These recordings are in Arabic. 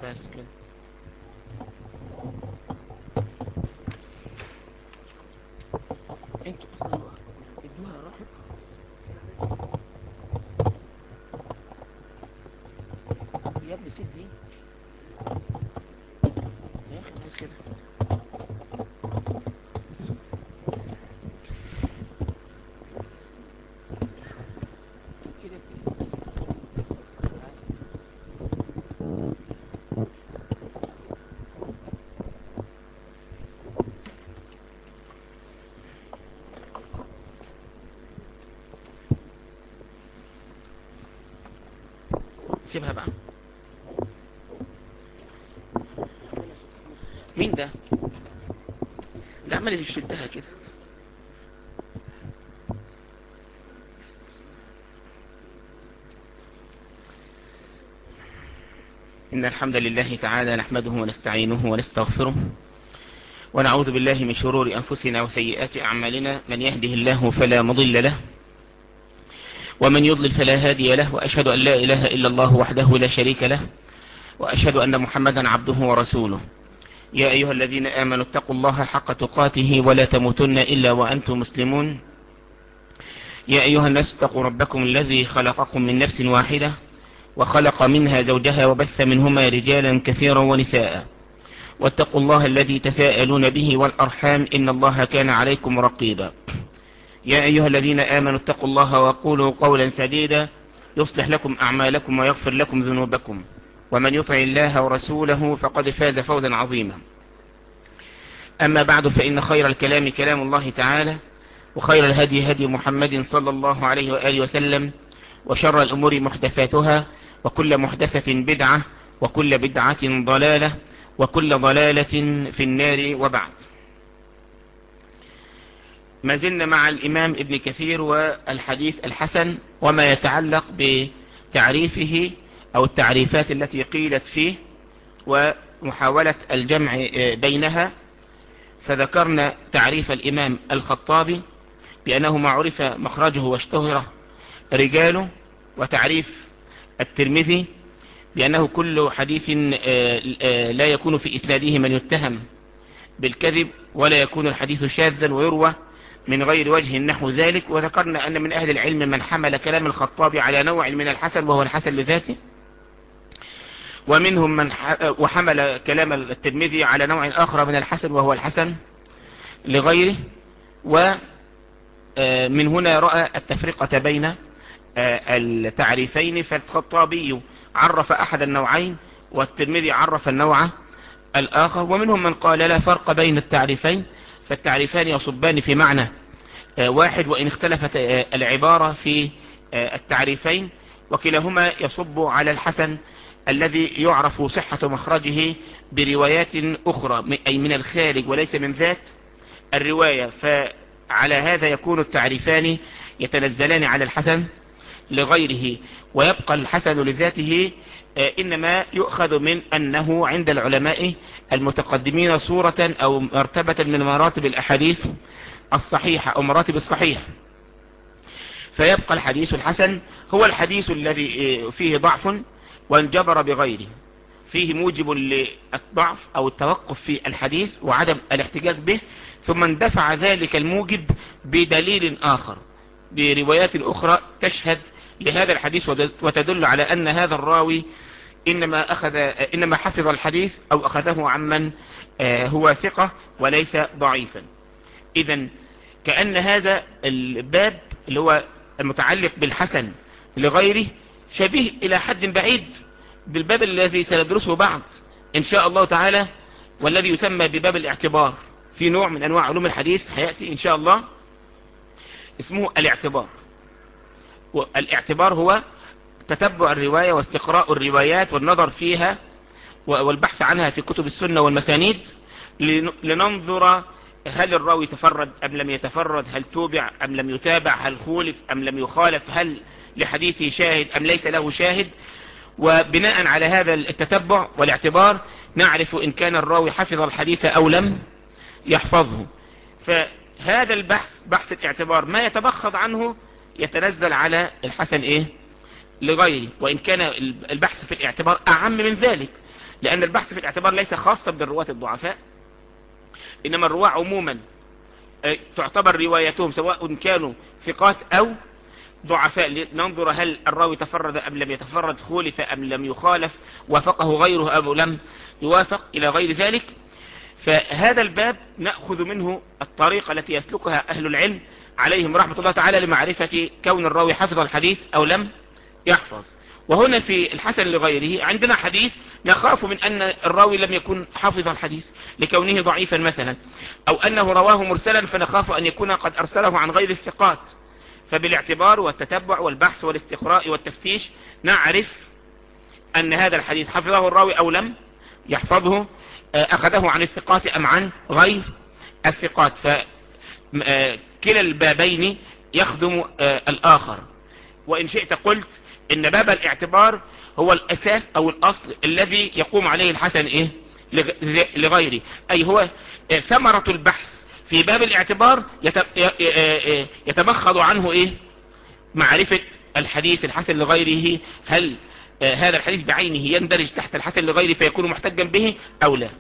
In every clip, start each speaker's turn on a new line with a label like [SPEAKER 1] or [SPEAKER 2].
[SPEAKER 1] بس كده. انتوا اصلا ادوها راحت. يا ابني سيب دي يا اخي، بس كده. كده سيبها بقى. مين ده؟ ده عمال يشدها كده. إن الحمد لله تعالى نحمده ونستعينه ونستغفره، ونعوذ بالله من شرور أنفسنا وسيئات أعمالنا. من يهده الله فلا مضل له، ومن يضلل فلا هادي له، وأشهد أن لا إله إلا الله وحده لا شريك له، وأشهد أن محمدا عبده ورسوله. يا أيها الذين آمنوا اتقوا الله حق تقاته ولا تموتن إلا وأنتم مسلمون. يا أيها الناس اتقوا ربكم الذي خلقكم من نفس واحدة، وخلق منها زوجها، وبث منهما رجالا كثيرا ونساء. واتقوا الله الذي تساءلون به والأرحام، إن الله كان عليكم رقيبا. يا أيها الذين آمنوا اتقوا الله وقولوا قولا سديدا يصلح لكم أعمالكم ويغفر لكم ذنوبكم، ومن يطع الله ورسوله فقد فاز فوزا عظيما. أما بعد، فإن خير الكلام كلام الله تعالى، وخير الهدي هدي محمد صلى الله عليه وآله وسلم، وشر الأمور محدثاتها، وكل محدثة بدعة، وكل بدعة ضلالة، وكل ضلالة في النار. وبعد، ما زلنا مع الإمام ابن كثير والحديث الحسن وما يتعلق بتعريفه أو التعريفات التي قيلت فيه، ومحاولة الجمع بينها. فذكرنا تعريف الإمام الخطابي بأنه ما عرف مخرجه واشتهر رجاله، وتعريف الترمذي بأنه كل حديث لا يكون في إسناده من يتهم بالكذب، ولا يكون الحديث شاذا ويروى من غير وجه نحو ذلك. وذكرنا أن من أهل العلم من حمل كلام الخطابي على نوع من الحسن وهو الحسن لذاته، ومنهم من وحمل كلام الترمذي على نوع آخر من الحسن وهو الحسن لغيره. ومن هنا رأى التفرقة بين التعريفين، فالخطابي عرف أحد النوعين والترمذي عرف النوع الآخر. ومنهم من قال لا فرق بين التعريفين، فالتعريفان يصبان في معنى واحد، وإن اختلفت العبارة في التعريفين، وكلاهما يصب على الحسن الذي يعرف صحة مخرجه بروايات أخرى، أي من الخارج وليس من ذات الرواية. فعلى هذا يكون التعريفان يتنزلان على الحسن لغيره، ويبقى الحسن لذاته إنما يؤخذ من أنه عند العلماء المتقدمين صورة أو مرتبة من مراتب الأحاديث الصحيحة أو مراتب الصحيح. فيبقى الحديث الحسن هو الحديث الذي فيه ضعف وانجبر بغيره، فيه موجب للضعف أو التوقف في الحديث وعدم الاحتجاج به، ثم اندفع ذلك الموجب بدليل آخر بروايات أخرى تشهد لهذا الحديث وتدل على أن هذا الراوي إنما حفظ الحديث أو أخذه عمن هو ثقة وليس ضعيفا. إذن كأن هذا الباب اللي هو المتعلق بالحسن لغيره شبيه إلى حد بعيد بالباب الذي سندرسه بعد إن شاء الله تعالى، والذي يسمى بباب الاعتبار. في نوع من أنواع علوم الحديث هيأتي إن شاء الله اسمه الاعتبار. والاعتبار هو تتبع الرواية واستقراء الروايات والنظر فيها والبحث عنها في كتب السنة والمسانيد، لننظر هل الراوي تفرد أم لم يتفرد، هل توبع أم لم يتابع، هل خولف أم لم يخالف، هل لحديثه شاهد أم ليس له شاهد. وبناء على هذا التتبع والاعتبار نعرف إن كان الراوي حفظ الحديث أو لم يحفظه. فهذا البحث، بحث الاعتبار، ما يتبخض عنه يتنزل على الحسن لغيره، وإن كان البحث في الاعتبار أعم من ذلك، لأن البحث في الاعتبار ليس خاصا بالرواة الضعفاء، إنما الرواة عموما تعتبر روايتهم سواء كانوا ثقات أو ضعفاء، ننظر هل الراوي تفرد أم لم يتفرد، خولف أم لم يخالف، وافقه غيره أم لم يوافق، إلى غير ذلك. فهذا الباب نأخذ منه الطريقة التي يسلكها أهل العلم عليهم رحمة الله تعالى لمعرفة كون الراوي حفظ الحديث أو لم يحفظ. وهنا في الحسن لغيره عندنا حديث نخاف من أن الراوي لم يكن حافظ الحديث لكونه ضعيفا مثلا، أو أنه رواه مرسلا فنخاف أن يكون قد أرسله عن غير الثقات. فبالاعتبار والتتبع والبحث والاستقراء والتفتيش نعرف أن هذا الحديث حفظه الراوي أو لم يحفظه، أخذه عن الثقات أم عن غير الثقات. فكلا البابين يخدم الآخر. وإن شئت قلت إن باب الاعتبار هو الأساس أو الأصل الذي يقوم عليه الحسن إيه لغيره، أي هو ثمرة البحث في باب الاعتبار يتمخض عنه إيه معرفة الحديث الحسن لغيره، هل هذا الحديث بعينه يندرج تحت الحسن لغيره فيكون محتجا به أو لا.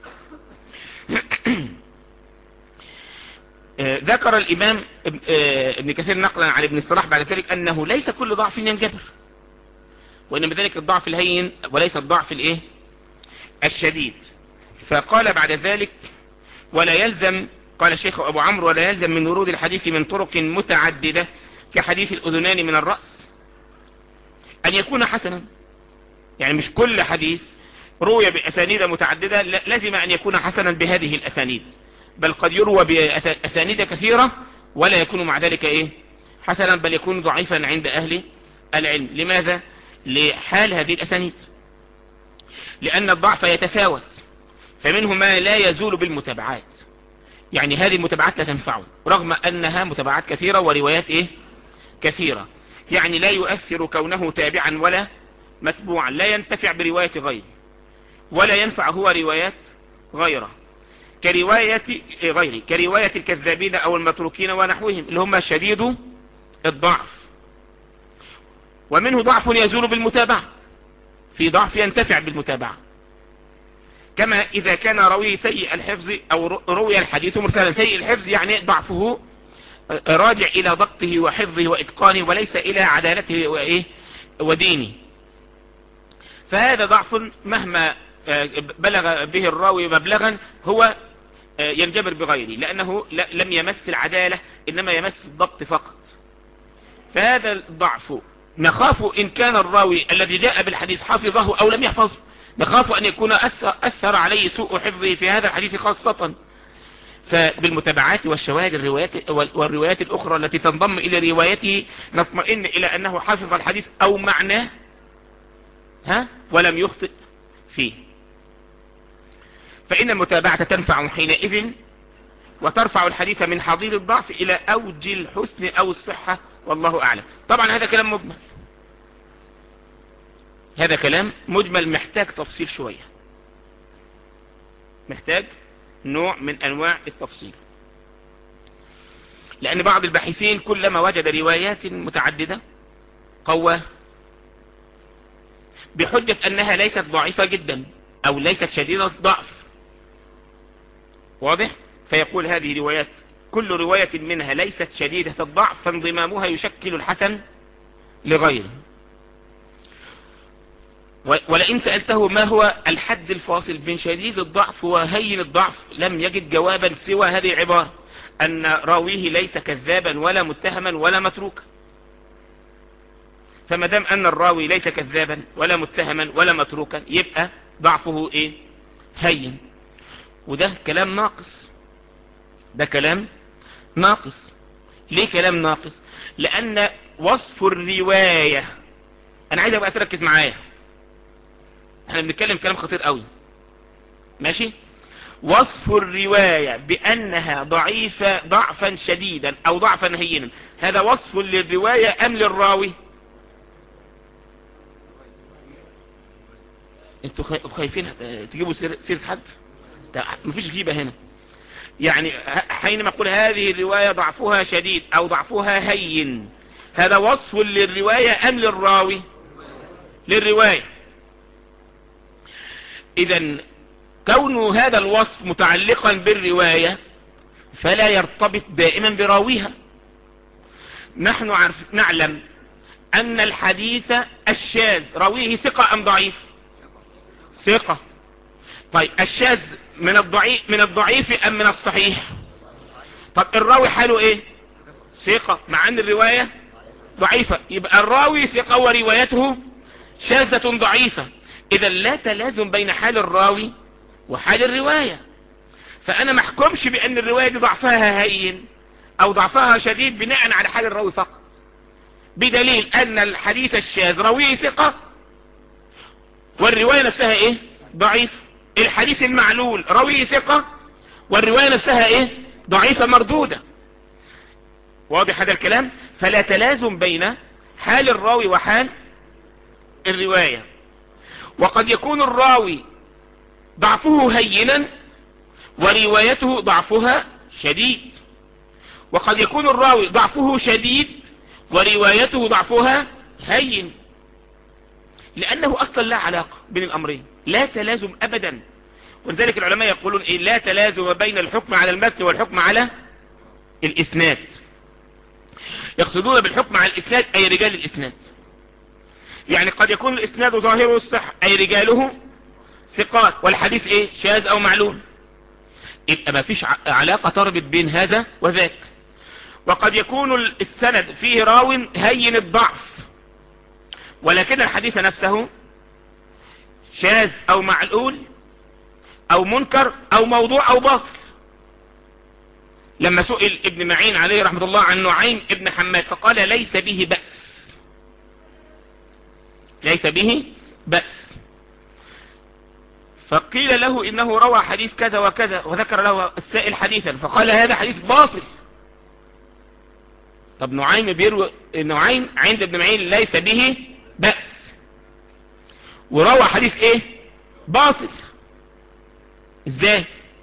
[SPEAKER 1] ذكر الإمام ابن كثير نقلا عن ابن الصلاح بعد ذلك أنه ليس كل ضعف ينجبر، وإنما ذلك الضعف الهين وليس الضعف الإيه الشديد. فقال بعد ذلك ولا يلزم، قال الشيخ أبو عمرو ولا يلزم من ورود الحديث من طرق متعددة كحديث الأذنان من الرأس أن يكون حسنا. يعني مش كل حديث روي بأسانيد متعددة لازم أن يكون حسنا بهذه الأسانيد، بل قد يروى بأسانيد كثيرة ولا يكون مع ذلك إيه حسنا، بل يكون ضعيفا عند أهل العلم. لماذا؟ لحال هذه الأسانيد، لأن الضعف يتفاوت، فمنه ما لا يزول بالمتابعات، يعني هذه المتابعات لا تنفعه رغم أنها متابعات كثيرة وروايات إيه كثيرة. يعني لا يؤثر كونه تابعا ولا متبوعا، لا ينتفع برواية غيره ولا ينفع هو روايات غيره، كرواية غيره كرواية الكذابين أو المتروكين ونحوهم اللي هم شديد الضعف. ومنه ضعف يزول بالمتابعة، في ضعف ينتفع بالمتابعة، كما إذا كان راوي سيء الحفظ أو روي الحديث مرسلا. سيء الحفظ يعني ضعفه راجع إلى ضبطه وحفظه وإتقانه وليس إلى عدالته وإيه ودينه، فهذا ضعف مهما بلغ به الراوي مبلغا هو ينجبر بغيره، لأنه لم يمس العدالة إنما يمس الضبط فقط. فهذا الضعف نخاف إن كان الراوي الذي جاء بالحديث حفظه أو لم يحفظه، نخاف أن يكون أثر عليه سوء حفظه في هذا الحديث خاصة. فبالمتابعات والشواهد والروايات الأخرى التي تنضم إلى روايته نطمئن إلى أنه حفظ الحديث أو معناه ولم يخطئ فيه. فإن المتابعة تنفع حينئذ وترفع الحديث من حضيض الضعف إلى أوج الحسن أو الصحة، والله أعلم. طبعا هذا كلام مجمل، هذا كلام مجمل محتاج تفصيل شوية، محتاج نوع من أنواع التفصيل، لأن بعض الباحثين كلما وجد روايات متعددة قواه بحجة أنها ليست ضعيفة جدا أو ليست شديدة الضعف، واضح؟ فيقول هذه روايات كل رواية منها ليست شديدة الضعف فانضمامها يشكل الحسن لغيره. ولئن سألته ما هو الحد الفاصل بين شديد الضعف وهين الضعف لم يجد جوابا سوى هذه العبارة أن راويه ليس كذابا ولا متهما ولا متروكا. فما دام أن الراوي ليس كذابا ولا متهما ولا متروكا يبقى ضعفه إيه هين. وده كلام ناقص، ده كلام ناقص. ليه كلام ناقص؟ لأن وصف الرواية، أنا عايز أبقى تركز معايا، احنا بنتكلم كلام خطير قوي، ماشي؟ وصف الرواية بأنها ضعيفة ضعفا شديدا أو ضعفا هينا، هذا وصف للرواية أم للراوي؟ انتوا خايفين تجيبوا سيرة حد؟ مفيش غيبة هنا. يعني حينما أقول هذه الرواية ضعفها شديد أو ضعفها هين، هذا وصف للرواية أم للراوي؟ للرواية. إذن كون هذا الوصف متعلقا بالرواية فلا يرتبط دائما براويها. نحن نعلم أن الحديث الشاذ راويه ثقة أم ضعيف؟ ثقة. طيب الشاذ من الضعيف أم من الصحيح؟ طب الراوي حاله إيه؟ ثقة مع أن الرواية ضعيفة، يبقى الراوي ثقة وروايته شاذة ضعيفة. إذا لا تلازم بين حال الراوي وحال الرواية، فأنا ما احكمش بأن الرواية دي ضعفها هين أو ضعفها شديد بناء على حال الراوي فقط، بدليل أن الحديث الشاذ راويه ثقة والرواية نفسها إيه؟ ضعيف. الحديث المعلول راويه ثقة والرواية نفسها إيه؟ ضعيفة مردودة. واضح هذا الكلام؟ فلا تلازم بين حال الراوي وحال الرواية. وقد يكون الراوي ضعفه هينا وروايته ضعفها شديد، وقد يكون الراوي ضعفه شديد وروايته ضعفها هين، لأنه أصلا لا علاقة بين الأمرين، لا تلازم أبدا. ولذلك العلماء يقولون إيه؟ لا تلازم بين الحكم على المتن والحكم على الإسناد. يقصدون بالحكم على الإسناد أي رجال الإسناد، يعني قد يكون الإسناد ظاهره الصح أي رجاله ثقات والحديث إيه؟ شاذ أو معلول، يبقى ما فيش علاقة تربط بين هذا وذاك. وقد يكون السند فيه راو هين الضعف ولكن الحديث نفسه شاذ أو معلول أو منكر أو موضوع أو باطل. لما سئل ابن معين عليه رحمة الله عن نعيم ابن حماد فقال ليس به بأس، ليس به بأس. فقيل له إنه روى حديث كذا وكذا وذكر له السائل حديثا فقال هذا حديث باطل. طب نعيم بيروي، نعيم عند ابن معين ليس به بأس وروى حديث ايه؟ باطل. ازاي؟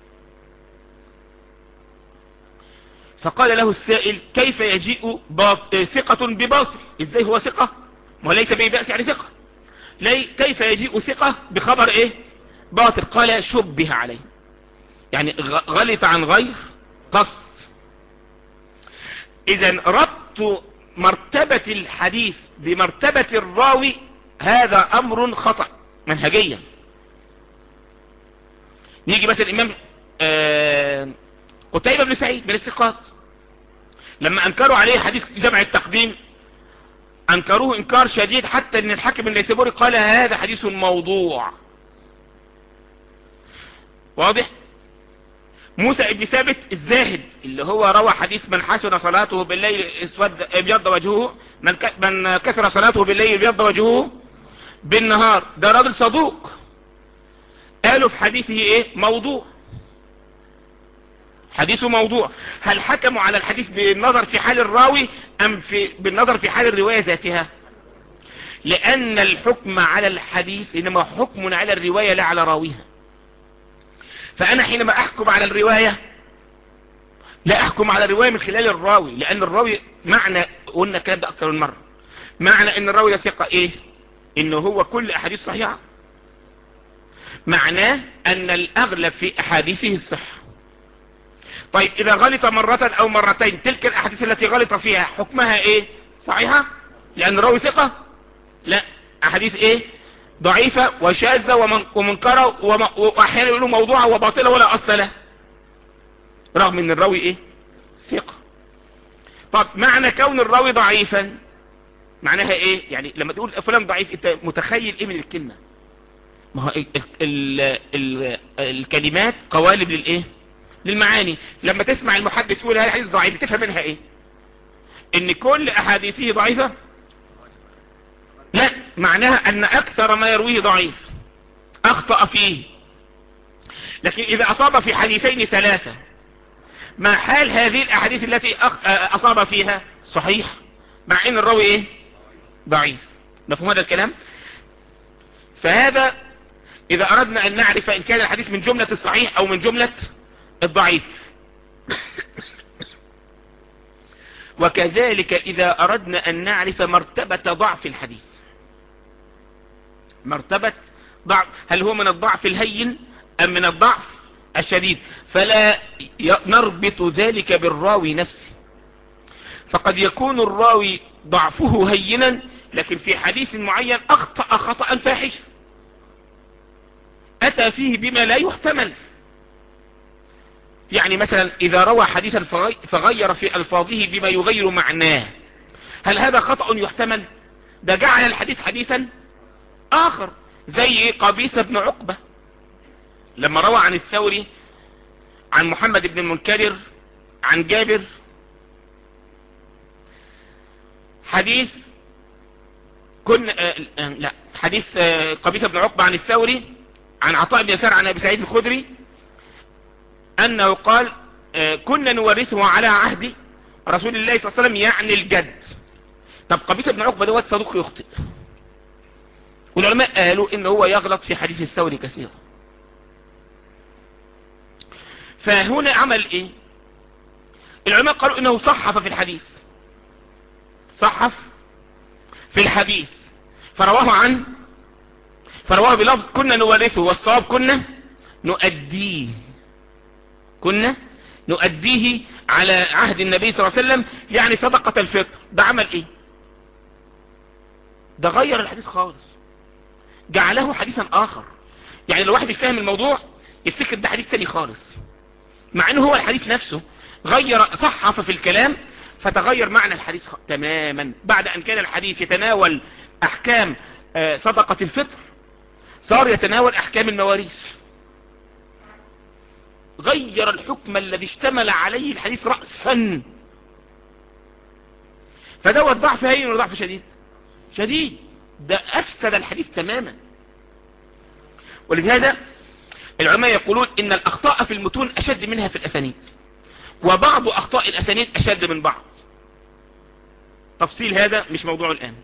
[SPEAKER 1] فقال له السائل كيف يجيء ثقة بباطل؟ ازاي هو ثقة وليس به بأس يعني ثقة، كيف يجيء ثقة بخبر ايه؟ باطل. قال شبه عليه، يعني غلط عن غير قصد. اذا ربط مرتبة الحديث بمرتبة الراوي هذا امر خطأ منهجيا. نيجي مثلا الامام قتيبة بن سعيد من الثقات لما انكروا عليه حديث جمع التقديم انكروه انكار شديد حتى ان الحاكم النيسابوري قال هذا حديث موضوع. واضح؟ موسى ابن ثابت الزاهد اللي هو روى حديث من حسن صلاته بالليل ابيض وجهه، من كثر صلاته بالليل ابيض وجهه بالنهار، ده راجل صدوق، قالوا في حديثه ايه؟ موضوع، حديثه موضوع. هل حكموا على الحديث بالنظر في حال الراوي ام بالنظر في حال الرواية ذاتها؟ لان الحكم على الحديث انما حكم على الرواية لا على راويها. فانا حينما احكم على الرواية لا احكم على الرواية من خلال الراوي، لان الراوي معنى، قلنا الكلام ده اكثر من مرة، معنى ان الراوي ده ثقة ايه؟ انه هو كل احاديث صحيحة، معناه ان الاغلب في احاديثه الصحة. طيب اذا غلط مرة او مرتين تلك الاحاديث التي غلط فيها حكمها ايه؟ صحيحة لان الراوي ثقة؟ لا، احاديث ايه؟ ضعيفة وشاذة ومنكرة واحيانا يقولوا موضوعة وباطلة ولا اصل له، رغم ان الراوي ايه؟ ثقة. طب معنى كون الراوي ضعيفا معناها ايه؟ يعني لما تقول فلان ضعيف انت متخيل ايه من الكلمة؟ ما هو الكلمات قوالب للايه؟ للمعاني. لما تسمع المحدث يقول هذا حديث ضعيف تفهم منها ايه؟ ان كل احاديثه ضعيفة؟ لا، معناها ان اكثر ما يرويه ضعيف، اخطأ فيه. لكن اذا اصاب في حديثين ثلاثة ما حال هذه الاحاديث التي اصاب فيها؟ صحيح، مع ان الراوي ايه؟ ضعيف. مفهوم هذا الكلام؟ فهذا اذا اردنا ان نعرف ان كان الحديث من جملة الصحيح او من جملة الضعيف. وكذلك اذا اردنا ان نعرف مرتبة ضعف الحديث، مرتبة هل هو من الضعف الهين أم من الضعف الشديد؟ فلا نربط ذلك بالراوي نفسه. فقد يكون الراوي ضعفه هينا، لكن في حديث معين أخطأ خطأ فاحشا، أتى فيه بما لا يحتمل. يعني مثلا إذا روى حديثا فغير في ألفاظه بما يغير معناه، هل هذا خطأ يحتمل؟ ده جعل الحديث حديثا آخر. زي قبيصة بن عقبة لما روى عن الثوري عن محمد بن المنكدر عن جابر حديث حديث قبيصة بن عقبة عن الثوري عن عطاء بن يسار عن أبي سعيد الخدري أنه قال كنا نورثه على عهد رسول الله صلى الله عليه وسلم، يعني الجد. طب قبيصة بن عقبة دوت صدوق يخطئ، والعلماء قالوا إنه هو يغلط في حديث الثوري كثيرا. فهنا عمل إيه؟ العلماء قالوا إنه صحف في الحديث، صحف في الحديث، فرواه بلفظ كنا نورثه، والصواب كنا نؤديه على عهد النبي صلى الله عليه وسلم، يعني صدقة الفطر. ده عمل ايه؟ ده غير الحديث خالص، جعله حديثا اخر. يعني لو الواحد يفهم الموضوع يفتكر ده حديث تاني خالص، مع انه هو الحديث نفسه غير، صحف في الكلام، فتغير معنى الحديث تماما. بعد ان كان الحديث يتناول احكام صدقة الفطر، صار يتناول احكام المواريث، غير الحكم الذي اشتمل عليه الحديث رأسا. فدوت ضعف هين ولا ضعف شديد؟ شديد. ده افسد الحديث تماما. ولهذا العلماء يقولون ان الاخطاء في المتون اشد منها في الاسانيد، وبعض اخطاء الاسانيد اشد من بعض. تفصيل هذا مش موضوع الان.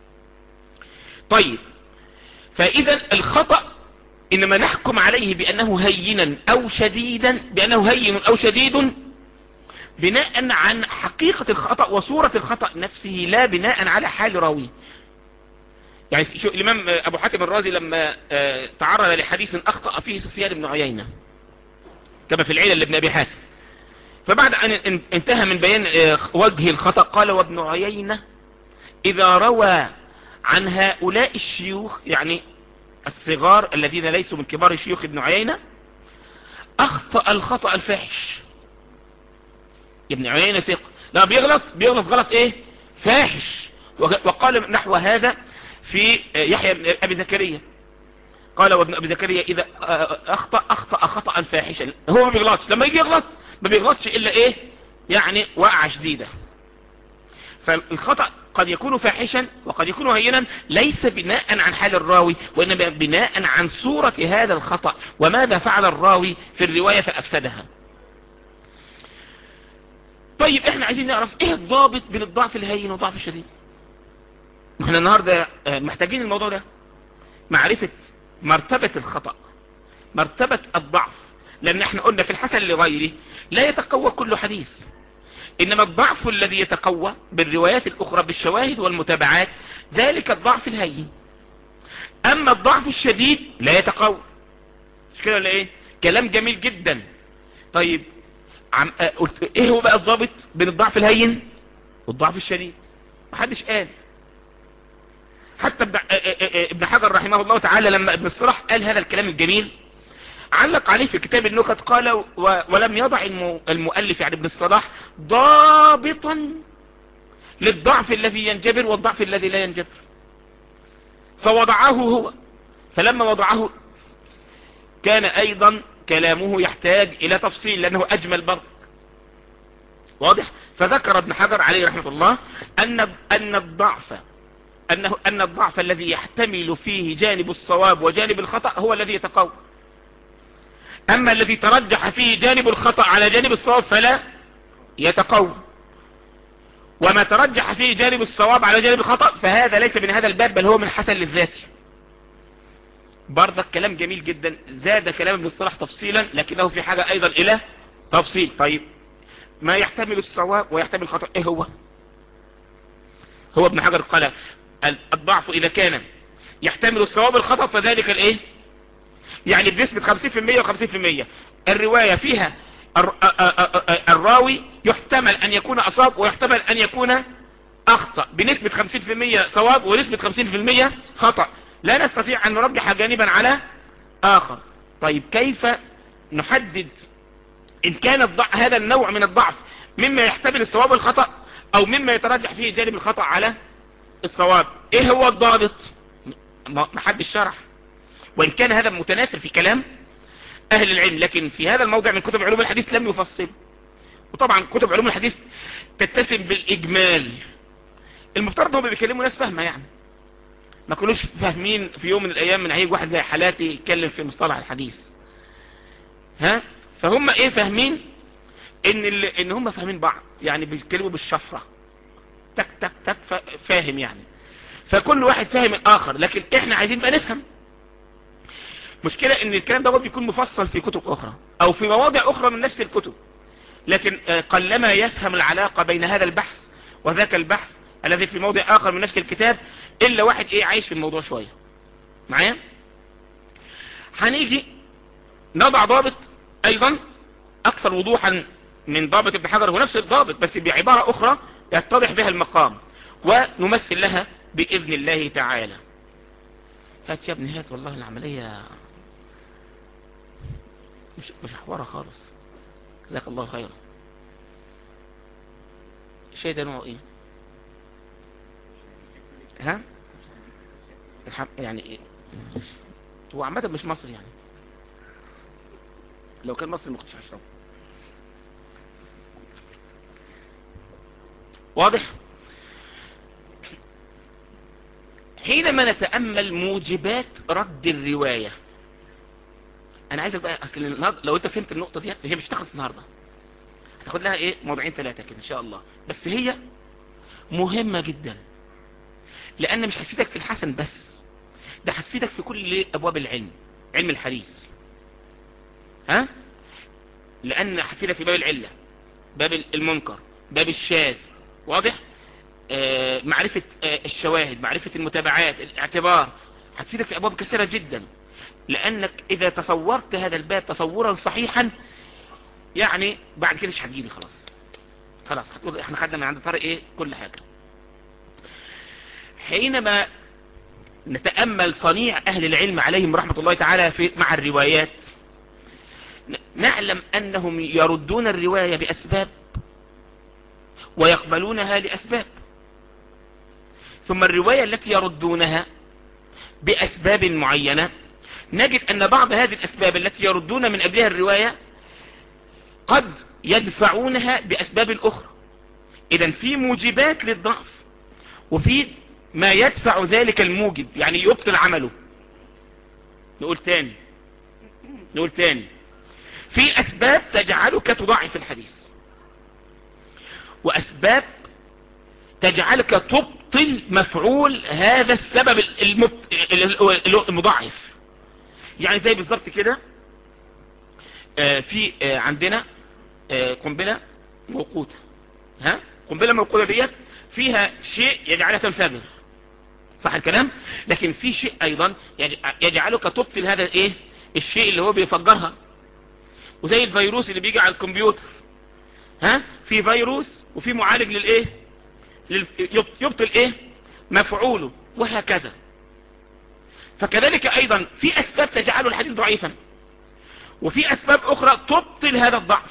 [SPEAKER 1] طيب، فاذا الخطأ انما نحكم عليه بانه هينا او شديدا، بانه هين او شديد بناء عن حقيقة الخطأ وصورة الخطأ نفسه، لا بناء على حال راوي. يعني شو الامام ابو حاتم الرازي لما تعرض لحديث اخطأ فيه سفيان بن عيينة كما في العلل لابن ابي حاتم، فبعد ان انتهى من بيان وجه الخطأ قال وابن عيينة اذا روى عن هؤلاء الشيوخ، يعني الصغار الذين ليسوا من كبار شيوخ ابن عيينة، اخطأ الخطأ الفاحش. ابن عيينة ثقة، لا بيغلط غلط ايه؟ فاحش. وقال نحو هذا في يحيى بن ابي زكريا، قال وابن ابي زكريا اذا اخطأ خطأ فاحشا. هو ما بيغلطش، لما يجي يغلط ما بيغلطش الا ايه؟ يعني وقعة شديدة. فالخطأ قد يكون فاحشا وقد يكون هينا، ليس بناء عن حال الراوي، وانما بناء عن صورة هذا الخطأ وماذا فعل الراوي في الرواية فافسدها. طيب احنا عايزين نعرف ايه الضابط بين الضعف الهين والضعف الشديد. احنا النهاردة محتاجين الموضوع ده، معرفة مرتبة الخطأ، مرتبة الضعف. لان احنا قلنا في الحسن لغيره لا يتقوى كل حديث، انما الضعف الذي يتقوى بالروايات الاخرى بالشواهد والمتابعات ذلك الضعف الهين. اما الضعف الشديد لا يتقوى. مش كده ولا ايه؟ كلام جميل جدا. طيب قلت ايه هو بقى الضابط بين الضعف الهين والضعف الشديد؟ محدش قال. حتى ابن حجر رحمه الله تعالى لما ابن الصلاح قال هذا الكلام الجميل علق عليه في كتاب النكت، قال ولم يضع المؤلف يعني ابن الصلاح ضابطا للضعف الذي ينجبر والضعف الذي لا ينجبر، فوضعه هو. فلما وضعه كان ايضا كلامه يحتاج الى تفصيل لانه اجمل برضه، واضح. فذكر ابن حجر عليه رحمه الله ان الضعف الذي يحتمل فيه جانب الصواب وجانب الخطأ هو الذي يتقوى، اما الذي ترجح فيه جانب الخطأ على جانب الصواب فلا يتقوى، وما ترجح فيه جانب الصواب على جانب الخطأ فهذا ليس من هذا الباب بل هو من حسن للذات. برضك كلام جميل جدا، زاد كلام ابن الصلاح تفصيلا لكنه في حاجة ايضا الى تفصيل. طيب ما يحتمل الصواب ويحتمل الخطأ ايه هو؟ ابن حجر قال الضعف اذا كان يحتمل الصواب الخطأ فذلك الايه، يعني بنسبة 50% و50%. الرواية فيها الراوي يحتمل ان يكون اصاب ويحتمل ان يكون اخطأ بنسبة 50% صواب ونسبة 50% خطأ، لا نستطيع ان نرجح جانبا على اخر. طيب كيف نحدد ان كان هذا النوع من الضعف مما يحتمل الصواب والخطأ او مما يترجح فيه جانب الخطأ على الصواب؟ ايه هو الضابط؟ ما حدش شرح، وان كان هذا متناثر في كلام اهل العلم، لكن في هذا الموضع من كتب علوم الحديث لم يفصل. وطبعا كتب علوم الحديث تتسم بالاجمال، المفترض هم بيكلموا ناس فاهمه، يعني ما كانوش فاهمين في يوم من الايام من هيجي واحد زي حالاتي يتكلم في مصطلح الحديث. ها، فهم ايه فاهمين ان هم فاهمين بعض، يعني بيتكلموا بالشفره، تك تك تك، فاهم يعني، فكل واحد فاهم الاخر، لكن احنا عايزين بقى نفهم. مشكلة ان الكلام ده بيكون مفصل في كتب اخرى او في مواضع اخرى من نفس الكتب، لكن قلما يفهم العلاقة بين هذا البحث وذاك البحث الذي في موضع اخر من نفس الكتاب، الا واحد ايه عايش في الموضوع شوية معايا. هنيجي نضع ضابط ايضا اكثر وضوحا من ضابط ابن حجر، هو نفس الضابط بس بعبارة اخرى يتضح بها المقام ونمثل لها باذن الله تعالى. هات يا ابني هات، والله العملية مش حوارة خالص، جزاك الله خيرا. الشيء ده نوعه ايه؟ ها، يعني ايه؟ هو عامة مش مصري يعني، لو كان مصري ما كنتش هشربه. واضح؟ حينما نتأمل موجبات رد الرواية، انا عايزك بقى، اصل النهارده لو انت فهمت النقطة دي هي مش تخلص النهارده، هتاخد لها ايه موضوعين ثلاثة كده ان شاء الله، بس هي مهمة جدا، لان مش هتفيدك في الحسن بس، ده هتفيدك في كل ابواب العلم، علم الحديث. ها، لان هتفيدك في باب العلة، باب المنكر، باب الشاذ. واضح؟ معرفة الشواهد، معرفة المتابعات، الاعتبار، هتفيدك في ابواب كثيرة جدا، لانك اذا تصورت هذا الباب تصورا صحيحا، يعني بعد كده مش هتجيلي خلاص، خلاص هتقول احنا خدنا من عند طارق ايه كل حاجة. حينما نتأمل صنيع اهل العلم عليهم رحمة الله تعالى في مع الروايات، نعلم انهم يردون الرواية باسباب ويقبلونها لاسباب، ثم الرواية التي يردونها باسباب معينة نجد ان بعض هذه الاسباب التي يردون من اجلها الرواية قد يدفعونها باسباب اخرى. اذا في موجبات للضعف، وفي ما يدفع ذلك الموجب، يعني يبطل عمله. نقول تاني، في اسباب تجعلك تضعف الحديث، واسباب تجعلك تبطل مفعول هذا السبب المضاعف. يعني زي بالظبط كده، في عندنا قنبلة موقوتة. ها، قنبلة موقوتة ديت فيها شيء يجعلها تنفجر، صح الكلام؟ لكن في شيء ايضا يجعلك تبطل هذا ايه الشيء اللي هو بيفجرها، وزي الفيروس اللي بيجي على الكمبيوتر. ها، في فيروس وفي معالج للايه يبطل ايه مفعوله، وهكذا. فكذلك ايضا في اسباب تجعل الحديث ضعيفا، وفي اسباب اخرى تبطل هذا الضعف،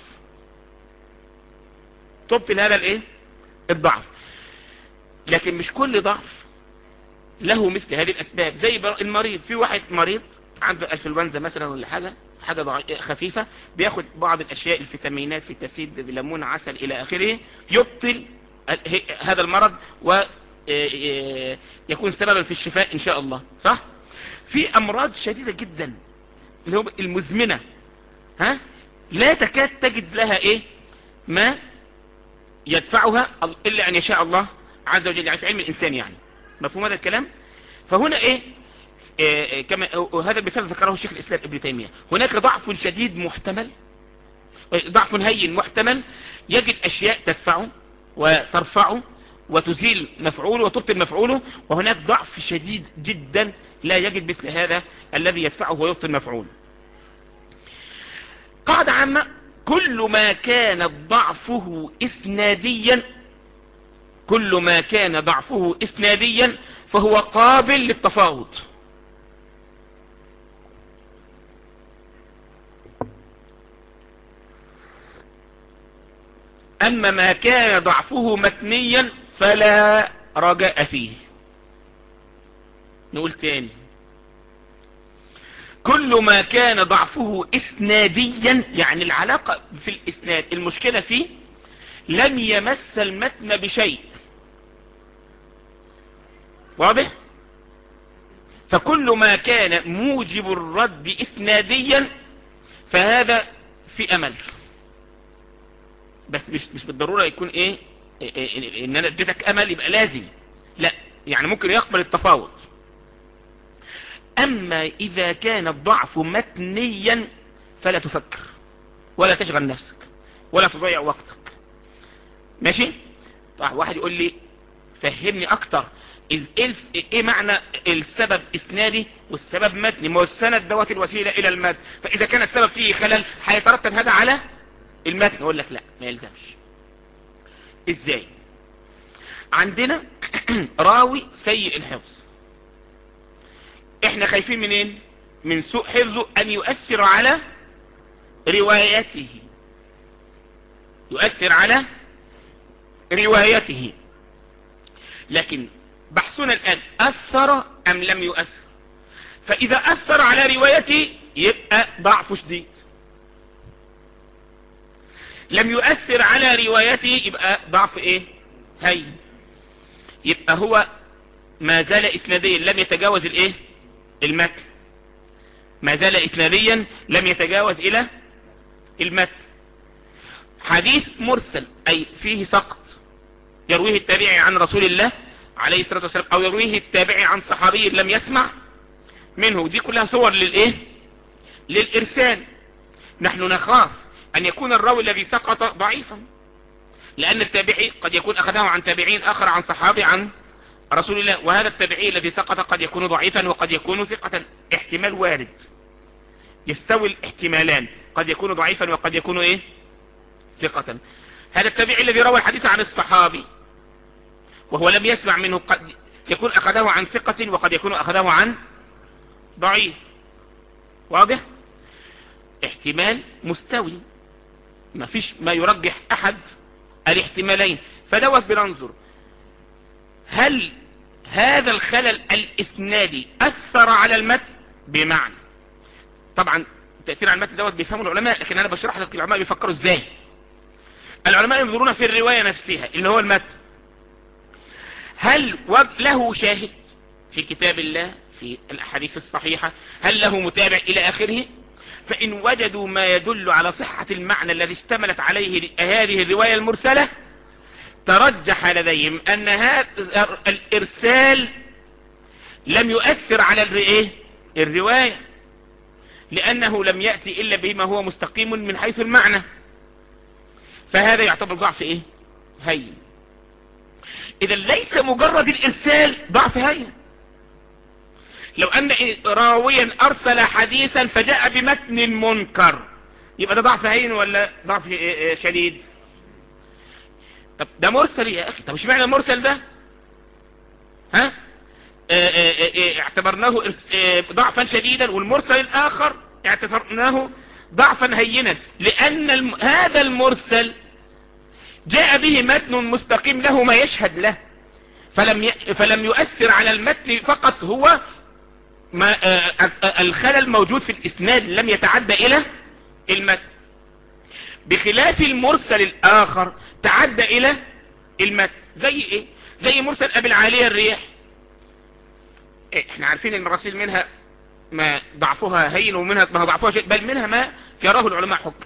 [SPEAKER 1] تبطل هذا الايه الضعف. لكن مش كل ضعف له مثل هذه الاسباب. زي المريض، في واحد مريض عنده انفلونزا مثلا ولا حاجه خفيفه، بياخد بعض الاشياء الفيتامينات في التسيد بليمون عسل الى اخره، يبطل هذا المرض ويكون سببا في الشفاء ان شاء الله، صح؟ في امراض شديده جدا اللي هو المزمنه، ها، لا تكاد تجد لها ايه ما يدفعها الا ان يشاء الله عز وجل، يعني في علم الانسان، يعني مفهوم هذا الكلام؟ فهنا ايه كما وهذا المثال ذكره الشيخ الاسلام ابن تيمية، هناك ضعف شديد محتمل، ضعف هين محتمل، يجد اشياء تدفعه وترفعه وتزيل مفعوله وتبطل مفعوله، وهناك ضعف شديد جدا لا يجد مثل هذا الذي يدفعه ويبطل مفعول. قاعدة عامة: كل ما كان ضعفه إسناديا، كل ما كان ضعفه إسناديا فهو قابل للتفاوض. أما ما كان ضعفه متنيا فلا رجاء فيه. نقول تاني: كل ما كان ضعفه إسناديا، يعني العلاقة في الإسناد المشكلة فيه لم يمس المتن بشيء. واضح؟ فكل ما كان موجب الرد إسناديا فهذا في أمل، بس مش بالضرورة يكون إن أنا اديتك أمل يبقى لازم، لا، يعني ممكن يقبل التفاوض. أما إذا كان الضعف متنيا فلا تفكر ولا تشغل نفسك ولا تضيع وقتك. ماشي؟ طيب واحد يقول لي: فهمني أكتر، ايه معنى السبب اسنادي والسبب متني؟ ما هو السند دوت الوسيله الى المتن، فاذا كان السبب فيه خلل هيترتب هذا على المتن. اقول لك لا، ما يلزمش. ازاي؟ عندنا راوي سيء الحفظ، احنا خايفين منين؟ من سوء حفظه ان يؤثر على روايته، يؤثر على روايته. لكن بحثنا الان اثر ام لم يؤثر؟ فاذا اثر على روايته يبقى ضعفه شديد، لم يؤثر على روايته يبقى ضعف هين. يبقى هو ما زال اسناديا لم يتجاوز المتن، ما زال اسناديا لم يتجاوز الى المتن. حديث مرسل اي فيه سقط، يرويه التابعي عن رسول الله عليه الصلاة والسلام، او يرويه التابعي عن صحابي لم يسمع منه، دي كلها صور للارسال. نحن نخاف ان يكون الراوي الذي سقط ضعيفا، لان التابعي قد يكون اخذه عن تابعين اخر عن صحابي عن رسول الله، وهذا التابعي الذي سقط قد يكون ضعيفا وقد يكون ثقة. احتمال وارد، يستوي الاحتمالان، قد يكون ضعيفا وقد يكون ثقة. هذا التابعي الذي روى الحديث عن الصحابي وهو لم يسمع منه قد يكون اخذه عن ثقة وقد يكون اخذه عن ضعيف. واضح؟ احتمال مستوي، ما فيش ما يرجح احد الاحتمالين. فدوت بننظر هل هذا الخلل الاسنادي اثر على المتن، بمعنى طبعا التأثير على المتن دوت بيفهمه العلماء، لكن انا بشرح لك العلماء بيفكروا ازاي. العلماء ينظرون في الرواية نفسها اللي هو المتن، هل له شاهد في كتاب الله في الاحاديث الصحيحة، هل له متابع الى اخره. فان وجدوا ما يدل على صحة المعنى الذي اشتملت عليه هذه الرواية المرسلة، ترجح لديهم ان هذا الارسال لم يؤثر على الرواية، لانه لم يأتي الا بما هو مستقيم من حيث المعنى، فهذا يعتبر ضعف هين. اذا ليس مجرد الارسال ضعف هين. لو ان راويا ارسل حديثا فجاء بمتن منكر، يبقى ده ضعف هين ولا ضعف شديد؟ طب ده مرسل يا اخي، طب ايش معنى المرسل ده؟ ها؟ اعتبرناه ضعفا شديدا، والمرسل الاخر اعتبرناه ضعفا هينا، لان هذا المرسل جاء به متن مستقيم له ما يشهد له، فلم يؤثر على المتن فقط، هو ما الخلل موجود في الاسناد لم يتعدى الى المتن، بخلاف المرسل الاخر تعدى الى المتن. زي زي مرسل ابي العالية الرياح. احنا عارفين المراسيل منها ما ضعفها هين ومنها ما ضعفها شيء، بل منها ما يراه العلماء حكم،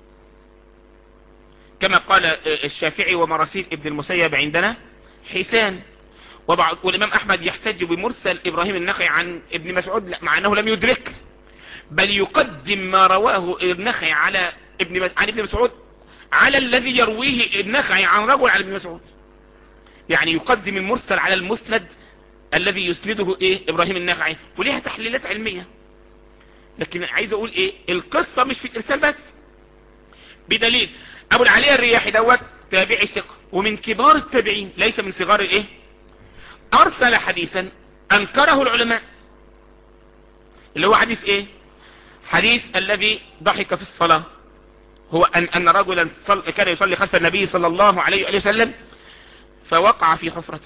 [SPEAKER 1] كما قال الشافعي: ومراسيل ابن المسيب عندنا حسان. والامام احمد يحتج بمرسل ابراهيم النخعي عن ابن مسعود مع انه لم يدرك، بل يقدم ما رواه النخعي عن ابن مسعود على الذي يرويه النخعي عن رجل عن ابن مسعود، يعني يقدم المرسل على المسند الذي يسنده ايه ابراهيم النخعي، وليها تحليلات علمية. لكن عايز اقول ايه، القصة مش في الارسال بس، بدليل ابو العالية الرياحي دوت تابعي ثقة ومن كبار التابعين ليس من صغار الايه، ارسل حديثا انكره العلماء، اللي هو حديث ايه، حديث الذي ضحك في الصلاة. هو ان رجلا كان يصلي خلف النبي صلى الله عليه وآله وسلم فوقع في حفرة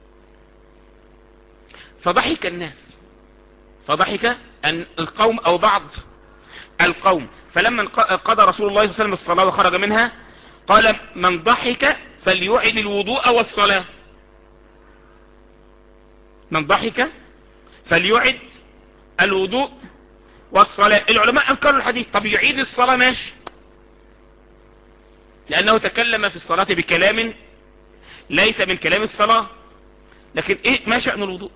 [SPEAKER 1] فضحك الناس، فضحك أن القوم أو بعض القوم، فلما قضى رسول الله صلى الله عليه وسلم الصلاة وخرج منها قال من ضحك فليعد الوضوء والصلاة، من ضحك فليعد الوضوء والصلاة. العلماء أنكروا الحديث، طب يعيد الصلاة ماشي، لأنه تكلم في الصلاة بكلام ليس من كلام الصلاة، لكن إيه ما شأن الوضوء؟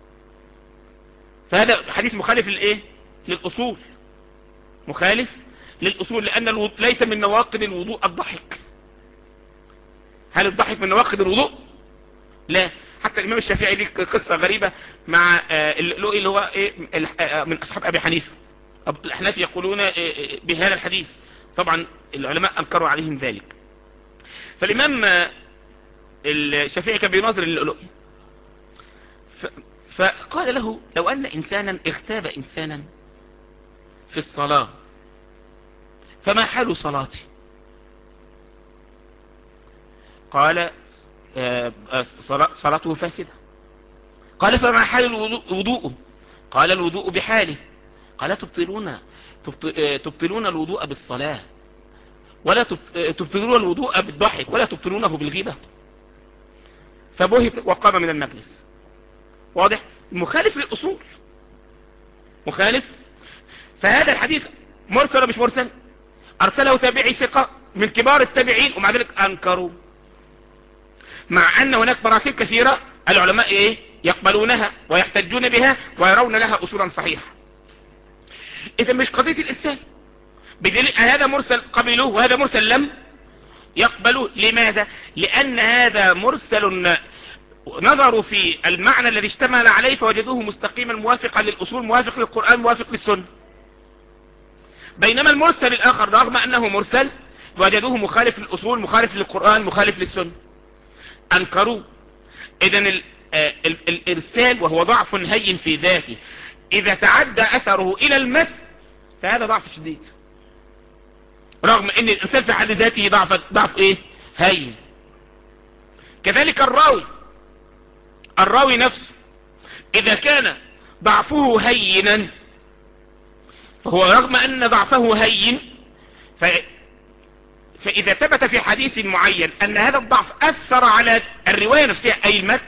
[SPEAKER 1] فهذا حديث مخالف للإيه، للأصول، مخالف للأصول، لأن الوضوء ليس من نواقض الوضوء الضحك. هل الضحك من نواقض الوضوء؟ لا. حتى الإمام الشافعي دي قصة غريبة مع اللؤلؤي اللي هو إيه من أصحاب أبي حنيفة، الأحناف يقولون بهذا الحديث، طبعا العلماء أنكروا عليهم ذلك. فالإمام الشافعي كان بيناظر اللؤلؤي فقال له لو أن إنسانا اغتاب إنسانا في الصلاة فما حال صلاتي؟ قال صلاته فاسدة. قال فما حال الوضوء؟ قال الوضوء بحاله. قال تبطلون الوضوء بالصلاة ولا تبطلون الوضوء بالضحك ولا تبطلونه بالغيبة. فبهت وقام من المجلس. واضح؟ مخالف للأصول، مخالف. فهذا الحديث مرسل ولا مش مرسل؟ أرسله تابعي ثقة من كبار التابعين ومع ذلك أنكروا، مع أن هناك مراسيل كثيرة العلماء إيه يقبلونها ويحتجون بها ويرون لها أصولا صحيحة. إذا مش قضية الإرسال، بدليل هذا مرسل قبلوه وهذا مرسل لم يقبلوا. لماذا؟ لأن هذا مرسل نظروا في المعنى الذي اشتمل عليه فوجدوه مستقيما موافقا للأصول، موافق للقرآن، موافق للسنة. بينما المرسل الآخر رغم أنه مرسل وجدوه مخالف للأصول، مخالف للقرآن، مخالف للسنة، أنكروه. إذن الإرسال وهو ضعف هين في ذاته إذا تعدى أثره إلى المتن فهذا ضعف شديد، رغم أن الإرسال في حد ذاته ضعف إيه هين. كذلك الراوي نفسه إذا كان ضعفه هينا فهو رغم أن ضعفه هين فإذا ثبت في حديث معين أن هذا الضعف أثر على الرواية نفسها أي المتن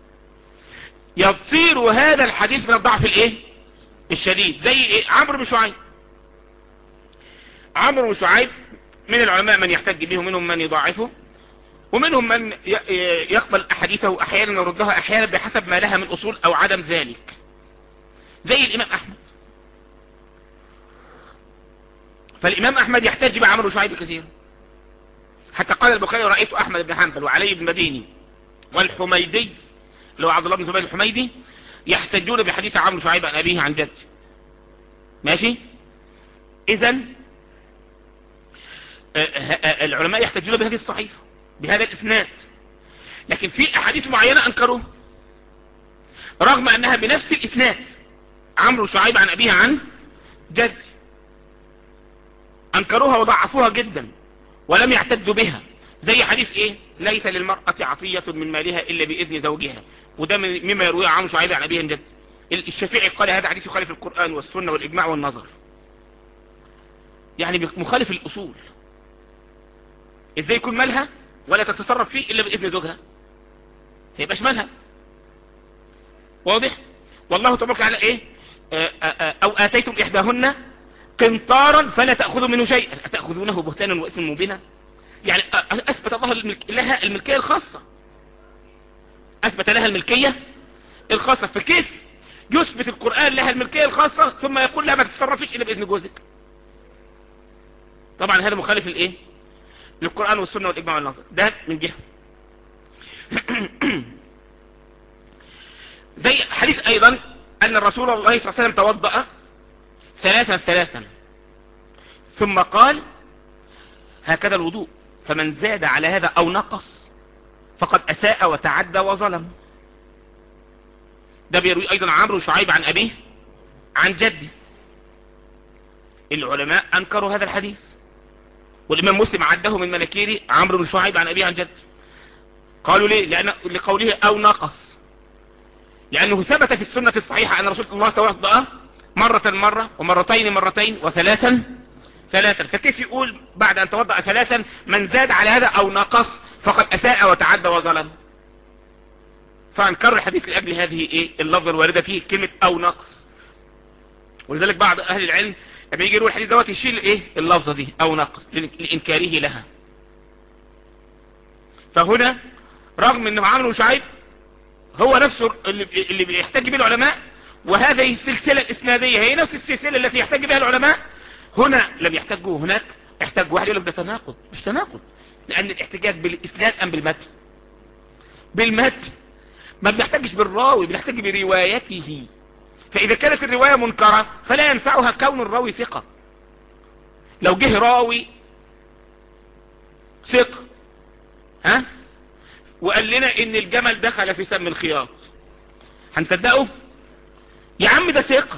[SPEAKER 1] يصير هذا الحديث من الضعف الإيه الشديد. زي إيه؟ عمرو بن شعيب. عمرو بن شعيب من العلماء من يحتج به ومنهم من يضاعفه ومنهم من يقبل أحاديثه أحيانا يردها أحيانا بحسب ما لها من أصول أو عدم ذلك، زي الإمام أحمد. فالإمام أحمد يحتج بعمرو بن شعيب كثيرا، حتى قال البخاري رأيت أحمد بن حنبل وعلي بن مديني والحميدي اللي هو عبد الله بن زبير الحميدي يحتجون بحديث عمرو بن شعيب عن أبيه عن جد. ماشي. إذن العلماء يحتجون بهذه الصحيفة بهذا الإسناد، لكن في أحاديث معينة أنكروه رغم أنها بنفس الإسناد، عمرو بن شعيب عن أبيه عن جد، أنكروها وضعفوها جدا ولم يعتدوا بها. زي حديث إيه ليس للمرأة عطية من مالها إلا بإذن زوجها، وده مما يرويه عمرو شعيب عن أبيه عن جد. الشافعي قال هذا حديث يخالف القرآن والسنة والإجماع والنظر، يعني مخالف الأصول. إزاي يكون مالها ولا تتصرف فيه إلا بإذن زوجها؟ يبقاش مالها. واضح؟ والله تبارك على إيه أو آتيتم إحداهن قنطارا فلا تأخذوا منه شيئا أتأخذونه بهتانا وإثما مبينا. يعني أثبت الله لها الملكية الخاصة، أثبت لها الملكية الخاصة. فكيف يثبت القرآن لها الملكية الخاصة ثم يقول لها ما تتصرفش إلا بإذن جوزك؟ طبعا هذا مخالف الإيه للقرآن والسنة والإجماع والنظر. ده من جهة. زي حديث ايضا ان الرسول الله صلى الله عليه وسلم توضأ ثلاثا ثم قال هكذا الوضوء، فمن زاد على هذا او نقص فقد اساء وتعدى وظلم. ده بيروي ايضا عمرو شعيب عن ابيه عن جدي. العلماء انكروا هذا الحديث، والامام مسلم عده من مناكير عمرو بن شعيب عن ابيه عن جدي. قالوا ليه؟ لقوله او نقص، لانه ثبت في السنة الصحيحة ان رسول الله توضأ مرة ومرتين وثلاثا، فكيف يقول بعد ان توضأ ثلاثا من زاد على هذا او نقص فقد اساء وتعدى وظلم؟ فانكروا الحديث لاجل هذه اللفظة الواردة فيه كلمة او نقص. ولذلك بعض اهل العلم لما يجي يقول الحديث دوت يشيل اللفظة دي او نقص لانكاره لها. فهنا رغم ان عمرو بن شعيب هو نفسه اللي بيحتج به العلماء، وهذه السلسلة الاسنادية هي نفس السلسلة التي يحتج بها العلماء، هنا لم يحتجوا، هناك احتج واحد يقول لك ده تناقض. مش تناقض، لان الاحتجاج بالاسناد ام بالمتن؟ بالمتن. ما بنحتجش بالراوي، بنحتج بروايته. فاذا كانت الرواية منكرة فلا ينفعها كون الراوي ثقة. لو جه راوي ثقة وقال لنا ان الجمل دخل في سم الخياط، هنصدقه؟ يا عم ده ثقة.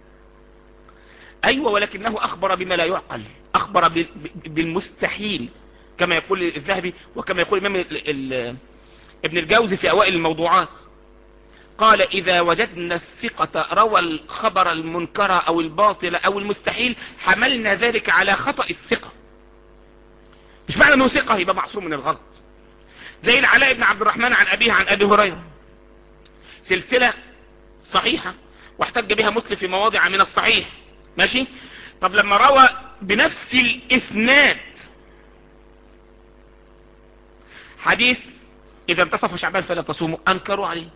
[SPEAKER 1] ايوه، ولكنه اخبر بما لا يعقل، اخبر بالمستحيل كما يقول الذهبي وكما يقول الامام ابن الجوزي في اوائل الموضوعات. قال اذا وجدنا الثقة روى الخبر المنكر او الباطل او المستحيل حملنا ذلك على خطأ الثقة. مش معنى انه ثقة يبقى معصوم من الغلط. زي العلاء بن عبد الرحمن عن ابيه عن ابي هريرة، سلسلة صحيحة واحتج بها مسلم في مواضع من الصحيح، ماشي. طب لما روى بنفس الاسناد حديث اذا انتصف شعبان فلا تصوموا، انكروا عليه.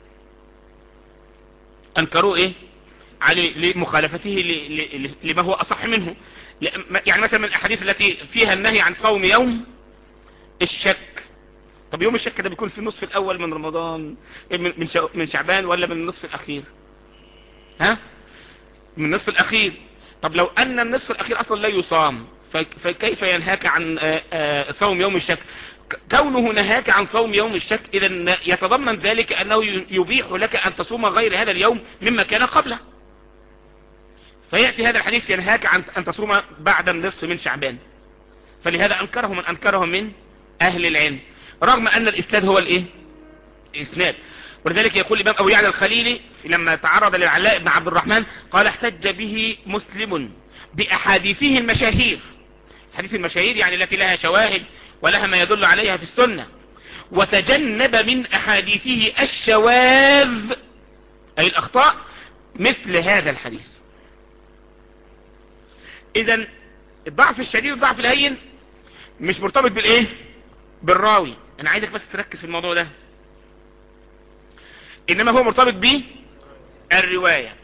[SPEAKER 1] انكروا عليه لمخالفته لما هو اصح منه. يعني مثلا من الاحاديث التي فيها النهي عن صوم يوم الشك. طب يوم الشك ده بيكون في النصف الاول من رمضان، من شعبان، ولا من النصف الاخير؟ من النصف الاخير. طب لو ان النصف الاخير اصلا لا يصام، فكيف ينهاك عن صوم يوم الشك؟ كونه نهاك عن صوم يوم الشك اذا يتضمن ذلك انه يبيح لك ان تصوم غير هذا اليوم مما كان قبله. فيأتي هذا الحديث ينهاك عن ان تصوم بعد النصف من شعبان. فلهذا انكره من انكره من اهل العلم، رغم ان الاسناد هو الاسناد. ولذلك يقول الامام ابو يعلى الخليلي لما تعرض للعلاء بن عبد الرحمن قال احتج به مسلم باحاديثه المشاهير. حديث المشاهير يعني التي لها شواهد ولها ما يدل عليها في السنة، وتجنب من احاديثه الشواذ اي الاخطاء مثل هذا الحديث. اذا الضعف الشديد والضعف الهين مش مرتبط بالراوي. انا عايزك بس تركز في الموضوع ده. انما هو مرتبط بالرواية.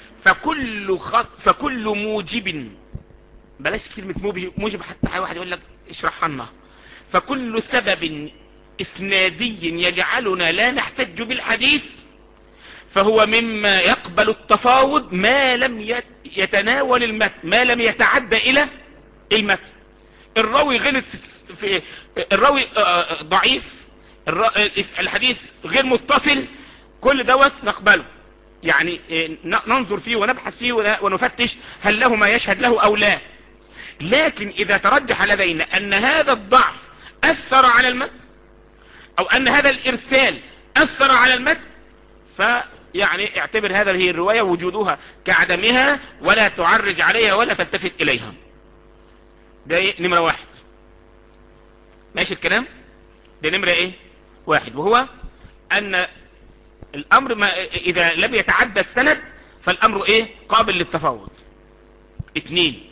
[SPEAKER 1] فكل موجب، بلاش كلمة موجب حتى واحد يقول لك اشرحها لنا. فكل سبب اسنادي يجعلنا لا نحتج بالحديث فهو مما يقبل التفاوض ما لم يتناول المتن، ما لم يتعدى الى المتن. الراوي غلط في الراوي ضعيف، الحديث غير متصل، كل دوت نقبله. يعني ننظر فيه ونبحث فيه ونفتش هل له ما يشهد له او لا. لكن اذا ترجح لدينا ان هذا الضعف اثر على المتن او ان هذا الارسال اثر على المتن، فيعني اعتبر هذه الرواية وجودها كعدمها ولا تعرج عليها ولا تلتفت اليها. ده نمرة واحد. ماشي الكلام ده؟ نمرة واحد، وهو ان الامر اذا لم يتعدى السند فالامر قابل للتفاوض. اتنين،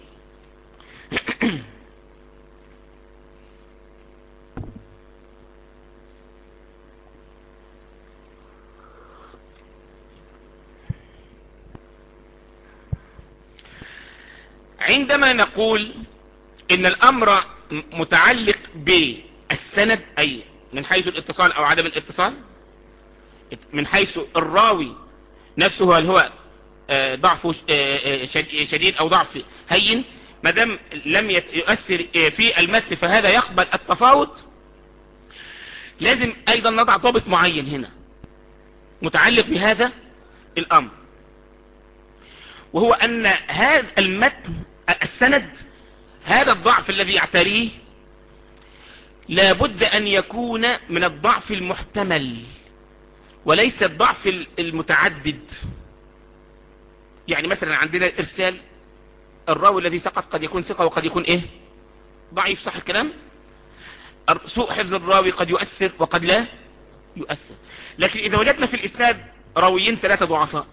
[SPEAKER 1] عندما نقول ان الامر متعلق بالسند اي من حيث الاتصال او عدم الاتصال، من حيث الراوي نفسه، هل هو ضعفه شديد او ضعف هين، ما دام لم يؤثر في المتن فهذا يقبل التفاوض. لازم ايضا نضع ضابط معين هنا متعلق بهذا الامر، وهو ان هذا المتن السند هذا الضعف الذي يعتريه لابد ان يكون من الضعف المحتمل وليس الضعف المتعدد. يعني مثلا عندنا الارسال، الراوي الذي سقط قد يكون ثقة وقد يكون ايه ضعيف، صح الكلام؟ سوء حفظ الراوي قد يؤثر وقد لا يؤثر. لكن اذا وجدنا في الاسناد راويين 3 ضعفاء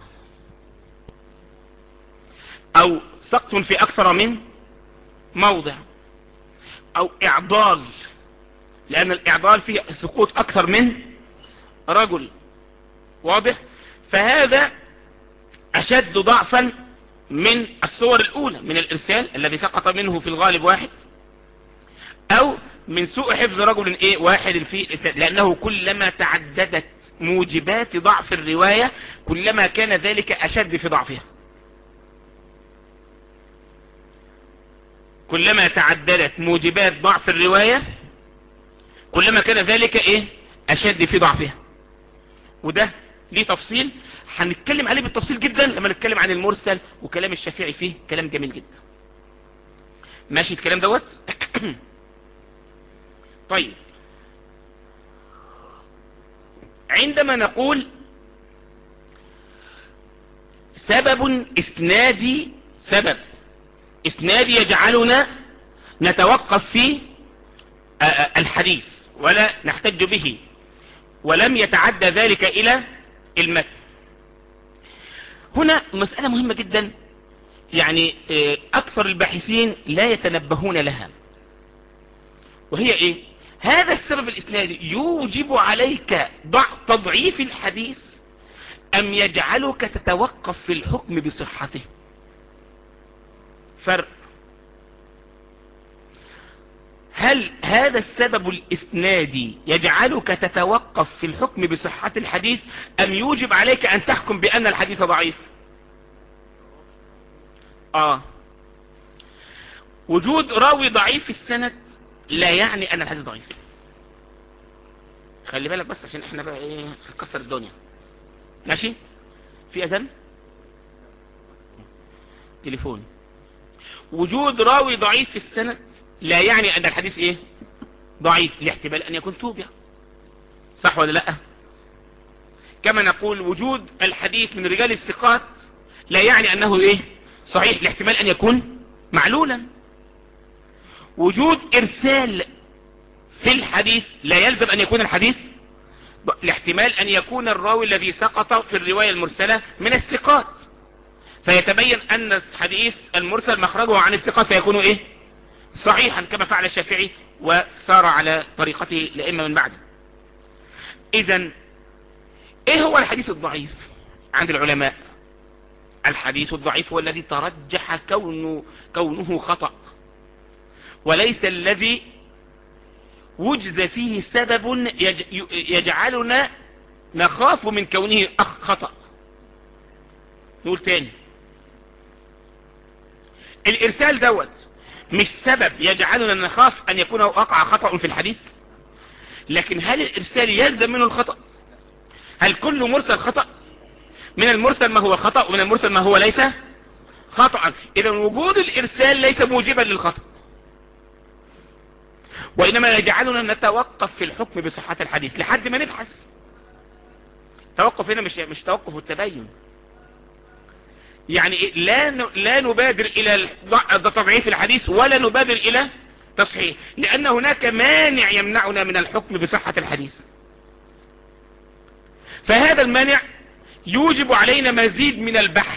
[SPEAKER 1] او سقط في اكثر من موضع او اعضال، لان الاعضال فيه سقوط اكثر من رجل، واضح؟ فهذا اشد ضعفا من الصور الاولى، من الارسال الذي سقط منه في الغالب واحد، او من سوء حفظ رجل ايه واحد في الاسناد، لانه كلما تعددت موجبات ضعف الرواية كلما كان ذلك اشد في ضعفها. كلما تعددت موجبات ضعف الرواية كلما كان ذلك ايه اشد في ضعفها. وده ليه تفصيل هنتكلم عليه بالتفصيل جدا لما نتكلم عن المرسل، وكلام الشافعي فيه كلام جميل جدا. ماشي الكلام دوت؟ طيب، عندما نقول سبب اسنادي يجعلنا نتوقف في الحديث ولا نحتج به ولم يتعدى ذلك الى المتن، هنا مسألة مهمة جدا، يعني اكثر الباحثين لا يتنبهون لها، وهي ايه؟ هذا السبب الاسنادي يوجب عليك تضعيف الحديث ام يجعلك تتوقف في الحكم بصحته؟ فرق. هل هذا السبب الاسنادي يجعلك تتوقف في الحكم بصحة الحديث ام يوجب عليك ان تحكم بان الحديث ضعيف؟ وجود راوي ضعيف في السند لا يعني ان الحديث ضعيف. خلي بالك بس عشان احنا بقى ايه هنكسر الدنيا. ماشي؟ في اذان تليفون. وجود راوي ضعيف في السند لا يعني ان الحديث ايه ضعيف، لاحتمال ان يكون توبع، صح ولا لا؟ كما نقول وجود الحديث من رجال الثقات لا يعني انه ايه صحيح، لاحتمال ان يكون معلولا. وجود ارسال في الحديث لا يلزم ان يكون الحديث، لاحتمال ان يكون الراوي الذي سقط في الرواية المرسلة من الثقات، فيتبين ان الحديث المرسل مخرجه عن الثقات فيكون ايه صحيحا، كما فعل الشافعي وسار على طريقته الائمة من بعده. اذا ايه هو الحديث الضعيف عند العلماء؟ الحديث الضعيف هو الذي ترجح كونه خطأ، وليس الذي وجد فيه سبب يجعلنا نخاف من كونه خطأ. نقول تاني، الارسال دوت مش سبب يجعلنا نخاف ان يكون وقع خطأ في الحديث، لكن هل الارسال يلزم منه الخطأ؟ هل كل مرسل خطأ؟ من المرسل ما هو خطأ ومن المرسل ما هو ليس خطأ. اذا وجود الارسال ليس موجبا للخطأ، وانما يجعلنا نتوقف في الحكم بصحة الحديث لحد ما نبحث. توقف هنا مش توقف التبين، يعني لا نبادر الى تضعيف الحديث ولا نبادر الى تصحيح، لان هناك مانع يمنعنا من الحكم بصحة الحديث. فهذا المانع يوجب علينا مزيد من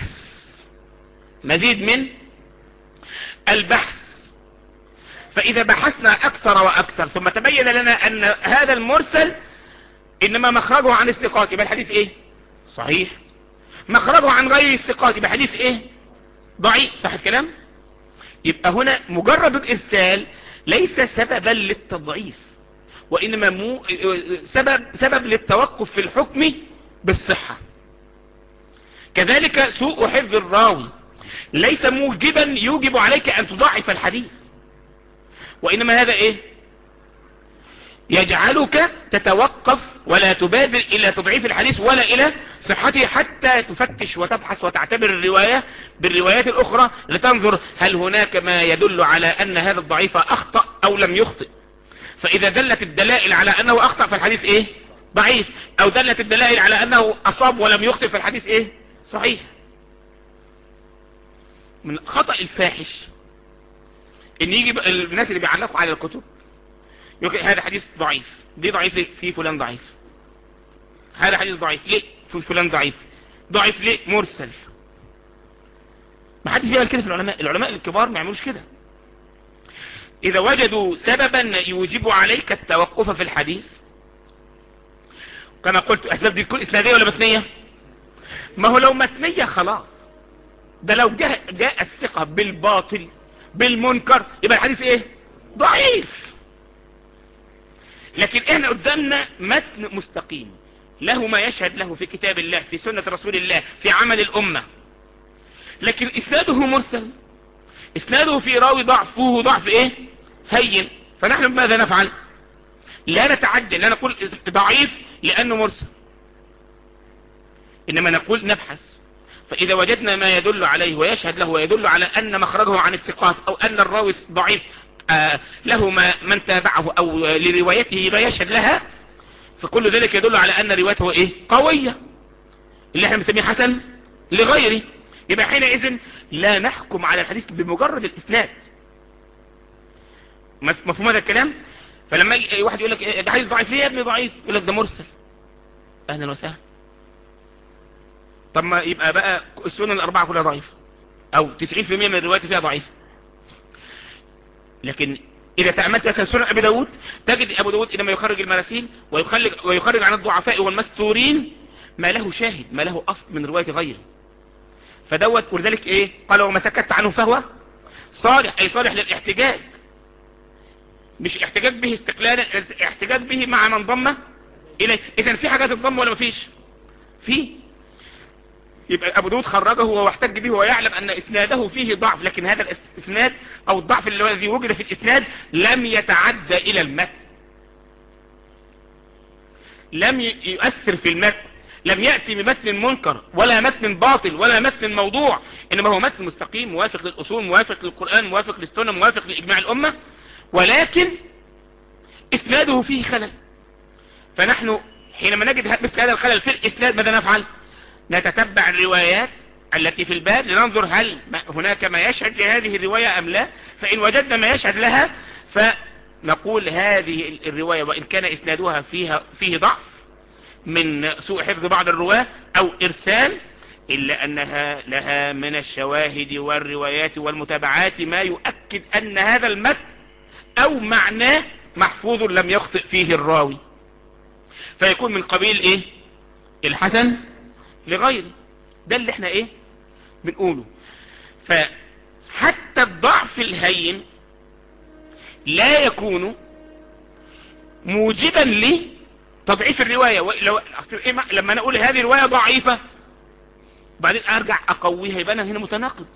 [SPEAKER 1] البحث. فاذا بحثنا اكثر واكثر ثم تبين لنا ان هذا المرسل انما مخرجه عن الثقات يبقى الحديث ايه صحيح، مخرجه عن غير الثقات يبقى حديث ايه ضعيف، صح الكلام؟ يبقى هنا مجرد الارسال ليس سببا للتضعيف، وانما سبب للتوقف في الحكم بالصحة. كذلك سوء حفظ الراوي ليس موجبا يوجب عليك ان تضعف الحديث، وانما هذا ايه؟ يجعلك تتوقف ولا تبادر الى تضعيف الحديث ولا الى صحته، حتى تفتش وتبحث وتعتبر الرواية بالروايات الاخرى لتنظر هل هناك ما يدل على ان هذا الضعيف اخطأ او لم يخطئ. فاذا دلت الدلائل على انه اخطأ فالحديث ايه؟ ضعيف. او دلت الدلائل على انه اصاب ولم يخطئ فالحديث ايه؟ صحيح. من خطأ الفاحش ان يجي الناس اللي بيعلقوا على الكتب يقول هذا حديث ضعيف. دي ضعيف ليه؟ في فلان ضعيف. هذا حديث ضعيف ليه؟ في فلان ضعيف. ضعيف ليه؟ مرسل. ما حدش بيعمل كده في العلماء. العلماء الكبار ما يعملوش كده. اذا وجدوا سببا يوجب عليك التوقف في الحديث، كما قلت اسباب دي تكون اسناديه ولا متنيه؟ ما هو لو متنيه خلاص. ده لو جاء الثقه بالباطل بالمنكر يبقى الحديث ايه؟ ضعيف. لكن احنا قدامنا متن مستقيم له ما يشهد له في كتاب الله، في سنة رسول الله، في عمل الأمة، لكن إسناده مرسل، إسناده في راوي ضعفه ضعف إيه؟ هين. فنحن بماذا نفعل؟ لا نتعجل، لا نقول ضعيف لأنه مرسل، إنما نقول نبحث. فإذا وجدنا ما يدل عليه ويشهد له ويدل على أن مخرجه عن الثقات أو أن الراوي ضعيف له من تابعه أو لروايته ما يشهد لها، فكل ذلك يدل على أن روايته إيه؟ قوية، اللي احنا بنسميه حسن لغيره. يبقى حينئذ لا نحكم على الحديث بمجرد الإسناد. مفهوم هذا الكلام؟ فلما يجي واحد يقول لك ده حديث ضعيف، ليه يا ابني ضعيف؟ يقول لك ده مرسل. أهلا وسهلا. طب ما يبقى بقى السنن الأربعة كلها ضعيفة، أو 90% من الروايات فيها ضعيفة. لكن إذا تأملت مثلا سنن أبي داود تجد أبو داود إنما يخرج المراسيل ويخرج عن الضعفاء والمستورين ما له شاهد، ما له أصل من رواية غيره. فدوت. ولذلك إيه؟ قال وما سكت عنه فهو صالح، أي صالح للاحتجاج، مش احتجاج به استقلالا، احتجاج به مع من ضم إليه. إذن في حاجات تضم ولا مفيش؟ في. يبقى أبو داود خرجه وهو احتج به ويعلم أن إسناده فيه ضعف، لكن هذا الإسناد أو الضعف الذي وجد في الإسناد لم يتعدى إلى المتن، لم يؤثر في المتن، لم يأتي بمتن منكر ولا متن باطل ولا متن موضوع، إنما هو متن مستقيم موافق للأصول، موافق للقرآن، موافق للسنة، موافق لإجماع الأمة، ولكن إسناده فيه خلل. فنحن حينما نجد مثل هذا الخلل في الإسناد ماذا نفعل؟ نتتبع الروايات التي في الباب لننظر هل هناك ما يشهد لهذه الرواية أم لا. فإن وجدنا ما يشهد لها فنقول هذه الرواية وإن كان إسنادها فيه ضعف من سوء حفظ بعض الرواة أو إرسال، إلا أنها لها من الشواهد والروايات والمتابعات ما يؤكد أن هذا المتن أو معناه محفوظ لم يخطئ فيه الراوي، فيكون من قبيل إيه؟ الحسن لغيره. ده اللي احنا إيه؟ بنقوله. فحتى الضعف الهين لا يكون موجبا لتضعيف الرواية. لو إيه لما نقول هذه الرواية ضعيفة بعدين ارجع اقويها يبقى انا هنا متناقض،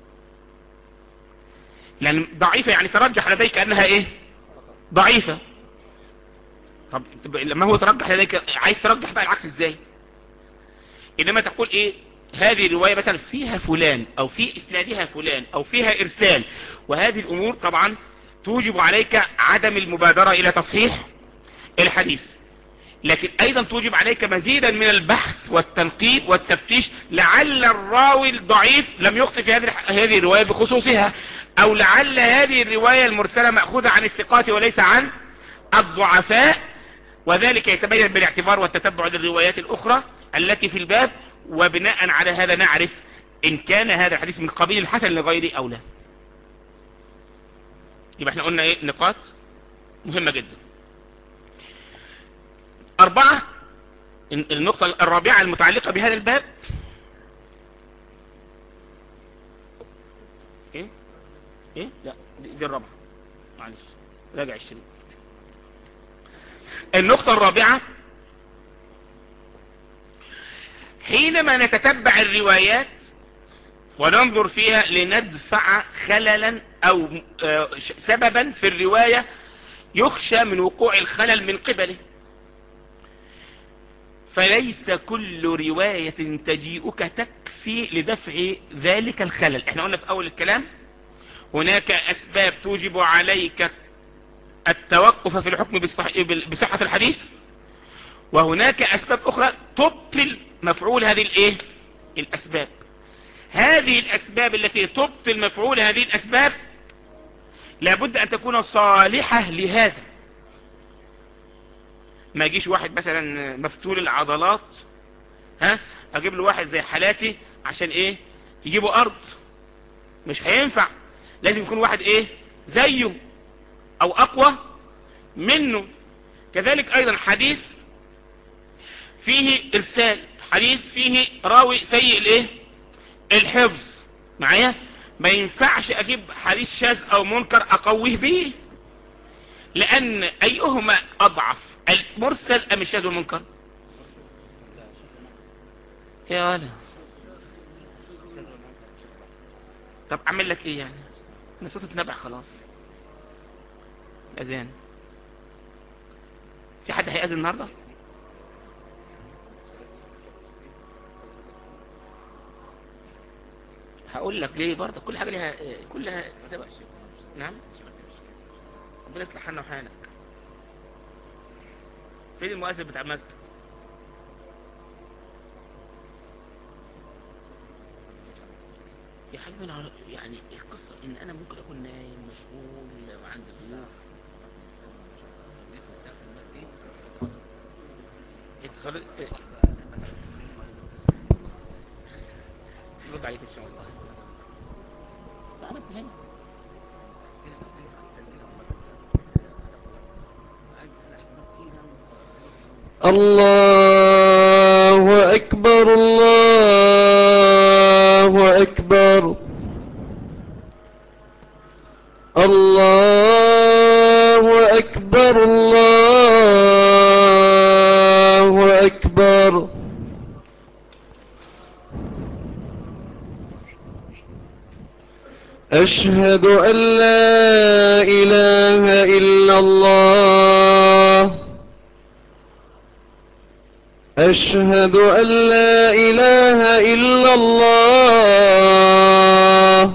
[SPEAKER 1] لان ضعيفة يعني ترجح لديك انها ايه؟ ضعيفة. طب لما هو ترجح لديك عايز ترجح بقى العكس ازاي؟ انما تقول ايه؟ هذه الرواية مثلا فيها فلان او في اسنادها فلان او فيها ارسال، وهذه الامور طبعا توجب عليك عدم المبادرة الى تصحيح الحديث، لكن ايضا توجب عليك مزيدا من البحث والتنقيب والتفتيش لعل الراوي الضعيف لم يخطئ في هذه الرواية بخصوصها، او لعل هذه الرواية المرسلة مأخوذة عن الثقات وليس عن الضعفاء، وذلك يتبين بالاعتبار والتتبع للروايات الاخرى التي في الباب، وبناء على هذا نعرف ان كان هذا الحديث من قبيل الحسن لغيره او لا. يبقى احنا قلنا ايه؟ نقاط مهمة جدا. 4. النقطة الرابعة المتعلقة بهذا الباب ايه؟ ايه؟ لا دي الرابعة، معلش راجع الشريط. النقطة الرابعة حينما نتتبع الروايات وننظر فيها لندفع خللا أو سببا في الرواية يخشى من وقوع الخلل من قبله، فليس كل رواية تجيئك تكفي لدفع ذلك الخلل. احنا قلنا في أول الكلام هناك أسباب توجب عليك التوقف في الحكم بصحة الحديث، وهناك أسباب أخرى تبطل مفعول هذه الأسباب. هذه الأسباب التي تبطل مفعول هذه الأسباب لابد أن تكون صالحة لهذا. ما يجيش واحد مثلا مفتول العضلات، أجيب له واحد زي حالاتي عشان يجيبوا أرض، مش هينفع. لازم يكون واحد زيه أو أقوى منه. كذلك أيضا حديث فيه إرسال، حديث فيه راوي سيء الحفظ معايا، ما ينفعش أجيب حديث شاذ أو منكر أقويه به، لأن أيهما أضعف، المرسل أم الشاذ والمنكر؟ يا ولا طب أعمل لك إيه يعني؟ أنا صوت اتنبع خلاص. أذان، في حد هيأذن النهارده؟ هقول لك ليه برضه، كل حاجة ليها كلها سبب. نعم، ربنا يصلح حالنا وحالك. فين المؤذن بتاع المسجد؟ يا حبيبي انا يعني القصة ان انا ممكن اكون نايم مشغول وعندي ضيوف. اتصالات رد عليك ان شاء الله. لا انا هنا.
[SPEAKER 2] الله أكبر الله أكبر الله أكبر الله أكبر. أشهد أن لا إله إلا الله. أشهد أن لا إله إلا الله.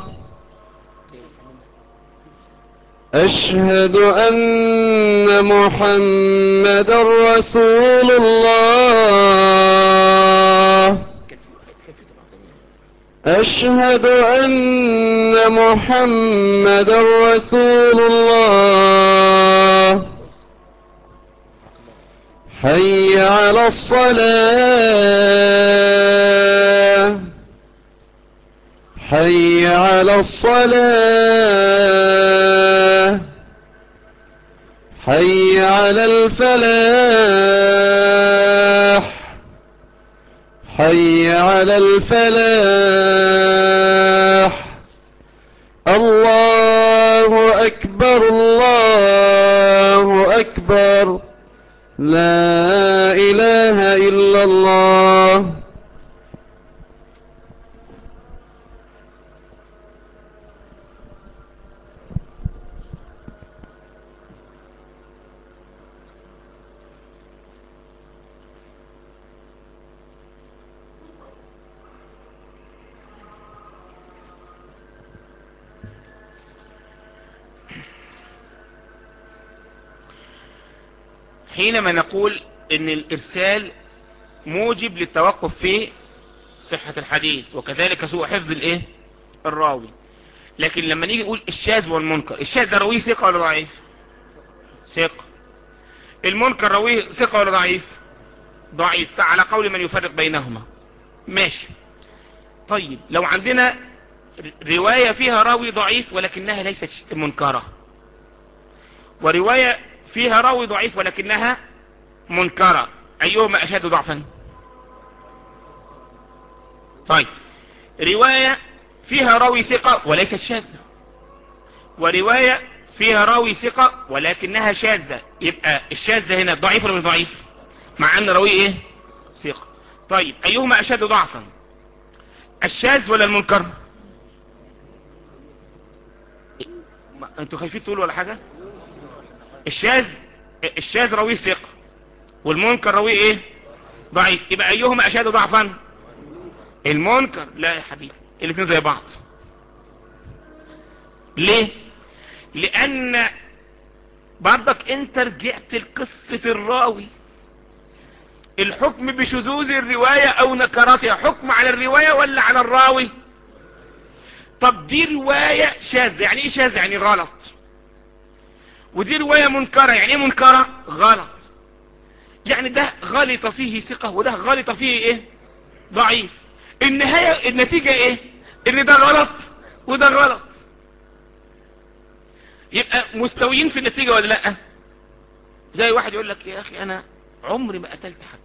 [SPEAKER 2] أشهد أن محمد رسول الله. أشهد أن محمد رسول الله. حي على الصلاة. حي على الصلاة. حي على الفلاح. حي على الفلاح. الله أكبر الله أكبر. لا إله إلا الله.
[SPEAKER 1] حينما نقول ان الارسال موجب للتوقف في صحة الحديث وكذلك سوء حفظ الراوي، لكن لما نيجي نقول الشاذ والمنكر، الشاذ ده راويه ثقة ولا ضعيف؟ ثقة. المنكر راويه ثقة ولا ضعيف؟ ضعيف، على قول من يفرق بينهما. ماشي. طيب لو عندنا رواية فيها راوي ضعيف ولكنها ليست منكرة، ورواية فيها راوي ضعيف ولكنها منكرة، أيهما أشد ضعفا؟ طيب رواية فيها راوي ثقة وليست شاذة، ورواية فيها راوي ثقة ولكنها شاذة، يبقى الشاذة هنا ضعيف ولا مش ضعيف؟ مع أن راوي ثقة. طيب ايهما اشد ضعفا، الشاذ ولا المنكر؟ انتوا خايفين تقولوا ولا حاجة؟ الشاذ راويه ثقة، والمنكر راويه ايه؟ ضعيف. يبقى ايهما اشد ضعفا؟ المنكر. لا يا حبيبي، الاثنين زي بعض. ليه؟ لان برضك انت رجعت لقصة الراوي. الحكم بشذوذ الرواية او نكراتها حكم على الرواية ولا على الراوي؟ طب دي رواية شاذة، يعني ايه شاذة؟ يعني غلط. ودي رواية منكرة، يعني ايه منكرة؟ غلط. يعني ده غلط فيه ثقة وده غلط فيه ايه؟ ضعيف. النتيجة ايه؟ ان ده غلط وده غلط. يبقى مستويين في النتيجة ولا لا؟ زي واحد يقول لك يا اخي انا عمري ما قتلت حد،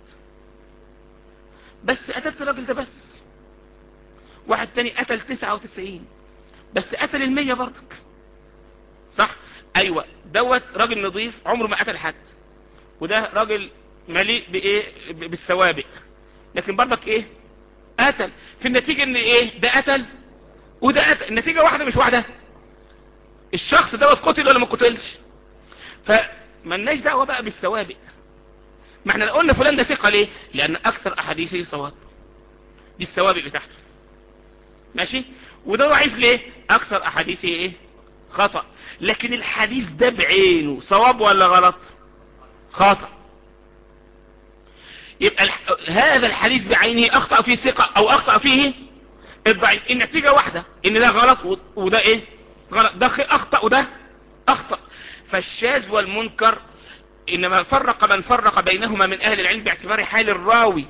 [SPEAKER 1] بس قتلت الراجل ده بس. واحد تاني قتل 99 بس قتل 100 برضك. صح؟ ايوه، دوت راجل نظيف عمره ما قتل حد، وده راجل مليء بايه؟ بالسوابق، لكن برضك ايه؟ قتل. في النتيجة ان ايه؟ ده قتل وده قتل، النتيجة واحدة مش واحدة. الشخص دوت قتل ولا ما قتلش؟ فمالناش دعوة بقى بالسوابق. ما احنا قلنا فلان ده ثقة ليه؟ لان اكثر احاديثه صواب، دي السوابق بتاعته. ماشي. وده ضعيف ليه؟ اكثر احاديثه ايه؟ خطأ. لكن الحديث ده بعينه صواب ولا غلط؟ خطأ. يبقى هذا الحديث بعينه اخطأ فيه ثقة او اخطأ فيه الضعيف، النتيجة واحدة، ان ده غلط وده ايه؟ غلط. ده اخطأ وده اخطأ. فالشاذ والمنكر انما فرق من فرق بينهما من اهل العلم باعتبار حال الراوي،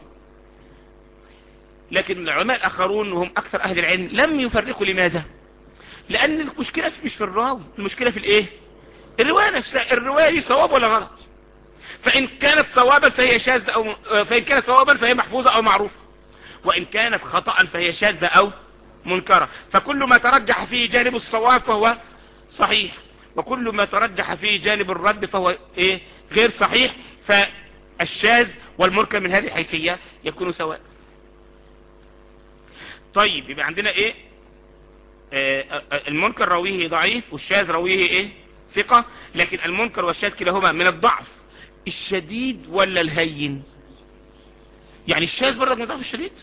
[SPEAKER 1] لكن العلماء الاخرون وهم اكثر اهل العلم لم يفرقوا. لماذا؟ لان المشكلة مش في الراوي، المشكلة في الايه؟ الرواية نفسها. الرواية دي صواب ولا غلط؟ فان كانت صوابا فهي شاذة او فان كانت صوابا فهي محفوظة او معروفة، وان كانت خطأ فهي شاذة او منكرة. فكل ما ترجح فيه جانب الصواب فهو صحيح، وكل ما ترجح فيه جانب الرد فهو ايه؟ غير صحيح. فالشاذ والمنكر من هذه الحيثية يكون سواء. طيب يبقى عندنا ايه؟ المنكر راويه ضعيف والشاذ راويه ايه؟ ثقة. لكن المنكر والشاذ كلاهما من الضعف الشديد ولا الهين؟ يعني الشاذ برضك من الضعف الشديد؟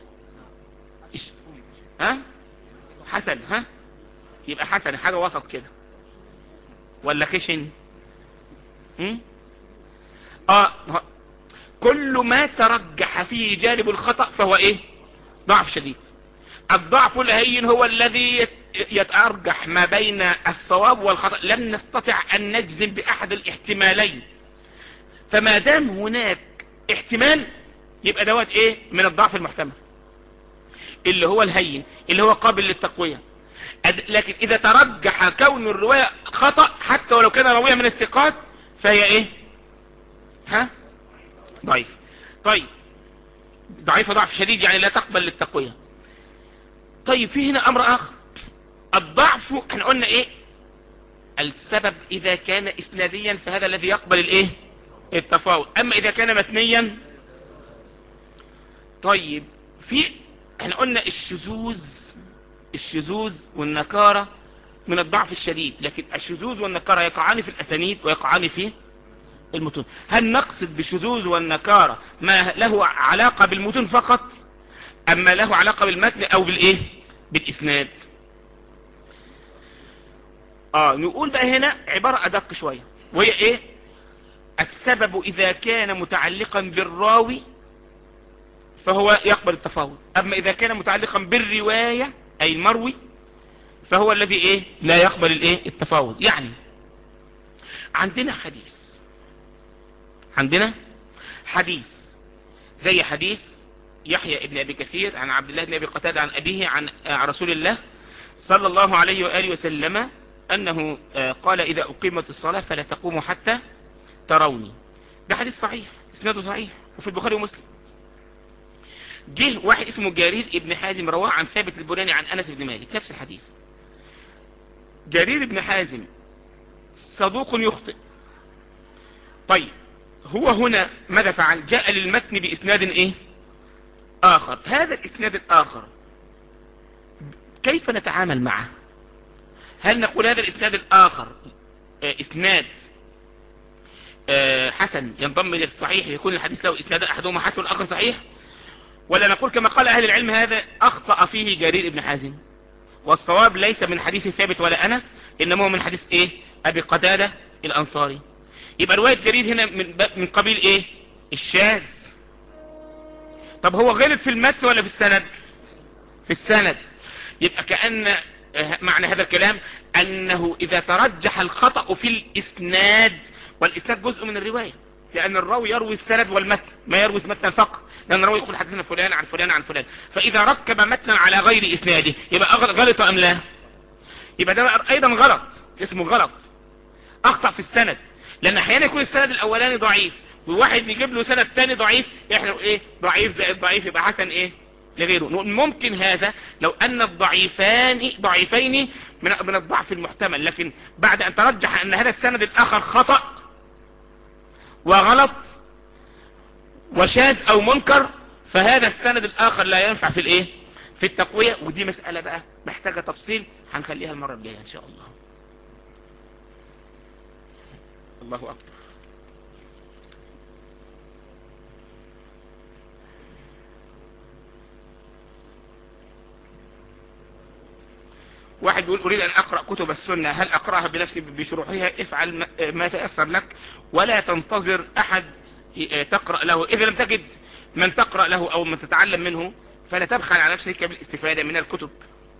[SPEAKER 1] ها؟ حسن؟ ها؟ يبقى حسن حاجة وسط كده ولا خشن؟ هم؟ اه. كل ما ترجح فيه جانب الخطأ فهو ايه؟ ضعف شديد. الضعف الهين هو الذي يتأرجح ما بين الصواب والخطأ، لم نستطع ان نجزم باحد الاحتمالين، فما دام هناك احتمال يبقى دوت ايه؟ من الضعف المحتمل، اللي هو الهين، اللي هو قابل للتقوية. لكن اذا ترجح كون الرواية خطأ حتى ولو كان راوية من الثقات فهي ايه؟ ها؟ ضعيف. طيب ضعيفة ضعف شديد يعني لا تقبل للتقوية. طيب في هنا امر اخر. الضعف احنا قلنا ايه؟ السبب اذا كان اسناديا فهذا الذي يقبل الايه؟ التفاوض. اما اذا كان متنيا، طيب في احنا قلنا الشذوذ والنكارة من الضعف الشديد، لكن الشذوذ والنكارة يقعان في الاسانيد ويقعان في المتون. هل نقصد بالشذوذ والنكارة ما له علاقة بالمتون فقط، اما له علاقة بالمتن او بالايه؟ بالاسناد؟ نقول بقى هنا عبارة ادق شوية، وهي ايه؟ السبب اذا كان متعلقا بالراوي فهو يقبل التفاوض، اما اذا كان متعلقا بالرواية اي المروي فهو الذي ايه؟ لا يقبل الايه؟ التفاوض. يعني عندنا حديث زي حديث يحيى ابن ابي كثير عن عبد الله بن ابي قتادة عن ابيه عن رسول الله صلى الله عليه وآله وسلم انه قال اذا اقيمت الصلاة فلا تقوموا حتى تروني. ده حديث صحيح، اسناده صحيح، وفي البخاري ومسلم. جه واحد اسمه جرير ابن حازم رواه عن ثابت البناني عن انس بن مالك نفس الحديث. جرير ابن حازم صدوق يخطئ. طيب هو هنا ماذا فعل؟ جاء للمتن باسناد ايه؟ آخر. هذا الإسناد الآخر كيف نتعامل معه؟ هل نقول هذا الإسناد الآخر إسناد حسن ينضم للصحيح يكون الحديث له إسناد أحدهما حسن والآخر صحيح، ولا نقول كما قال أهل العلم هذا أخطأ فيه جرير بن حازم والصواب ليس من حديث ثابت ولا أنس إنما هو من حديث إيه؟ أبي قتادة الأنصاري. يبقى رواية جرير هنا من قبيل إيه؟ الشاذ. طب هو غلط في المتن ولا في السند؟ في السند. يبقى كأن معنى هذا الكلام أنه إذا ترجح الخطأ في الإسناد، والإسناد جزء من الرواية، لأن الراوي يروي السند والمتن ما يروي متنا فقط، لأن الراوي يقول حدثنا فلان عن فلان عن فلان، فإذا ركب متنا على غير إسناده يبقى غلط أم لا؟ يبقى ده أيضا غلط، اسمه غلط، أخطأ في السند. لأن أحيانا يكون السند الأولاني ضعيف وواحد يجيب له سند تاني ضعيف، احنا ايه ضعيف زائد ضعيف يبقى حسن ايه لغيره. ممكن هذا لو ان ضعيفين من الضعف المحتمل، لكن بعد ان ترجح ان هذا السند الاخر خطأ وغلط وشاذ او منكر، فهذا السند الاخر لا ينفع في الايه في التقوية. ودي مسألة بقى محتاجة تفصيل هنخليها المرة الجاية ان شاء الله. الله اكبر. واحد بيقول أريد أن أقرأ كتب السنة، هل أقرأها بنفسي بشروحها؟ افعل ما تيسر لك ولا تنتظر أحد تقرأ له. إذا لم تجد من تقرأ له أو من تتعلم منه فلا تبخل على نفسك بالاستفادة من الكتب.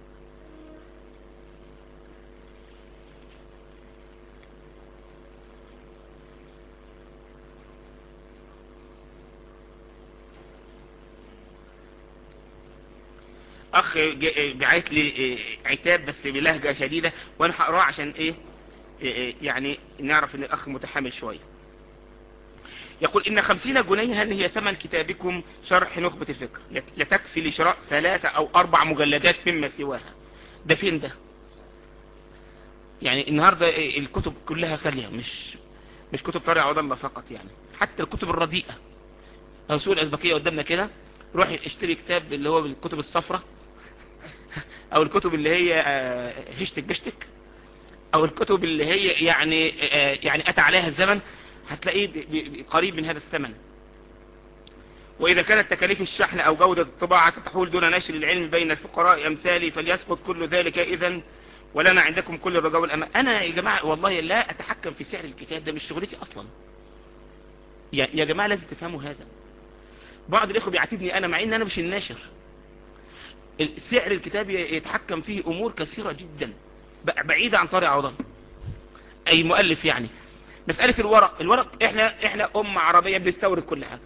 [SPEAKER 1] أخ بعت لي عتاب بس بلهجة شديدة وأنا هقراه عشان يعني نعرف أن الأخ متحمل شوية. يقول إن 50 جنيها هي ثمن كتابكم شرح نخبة الفكر، لتكفي لشراء 3 أو 4 مجلدات مما سواها. ده فين ده؟ يعني النهاردة الكتب كلها غالية، مش كتب طارق عوض الله فقط، يعني حتى الكتب الرديئة. لو سوق الأزبكية قدامنا كده روح اشتري كتاب اللي هو بالكتب الصفراء او الكتب اللي هي هشتك بشتك، او الكتب اللي هي يعني اتى عليها الزمن، هتلاقيه قريب من هذا الثمن. واذا كانت تكاليف الشحن او جودة الطباعة ستحول دون نشر العلم بين الفقراء امثالي فليسقط كل ذلك اذا، ولنا عندكم كل الرجاء والأمان. أنا يا جماعة والله لا أتحكم في سعر الكتاب، ده مش شغلتي أصلا. يا جماعة لازم تفهموا هذا. بعض الإخوة بيعاتبني أنا مع إن أنا مش الناشر. سعر الكتاب يتحكم فيه أمور كثيرة جدا بعيدة عن طارق عوضان أي مؤلف. يعني مسألة الورق إحنا أمة عربية بنستورد كل حاجة.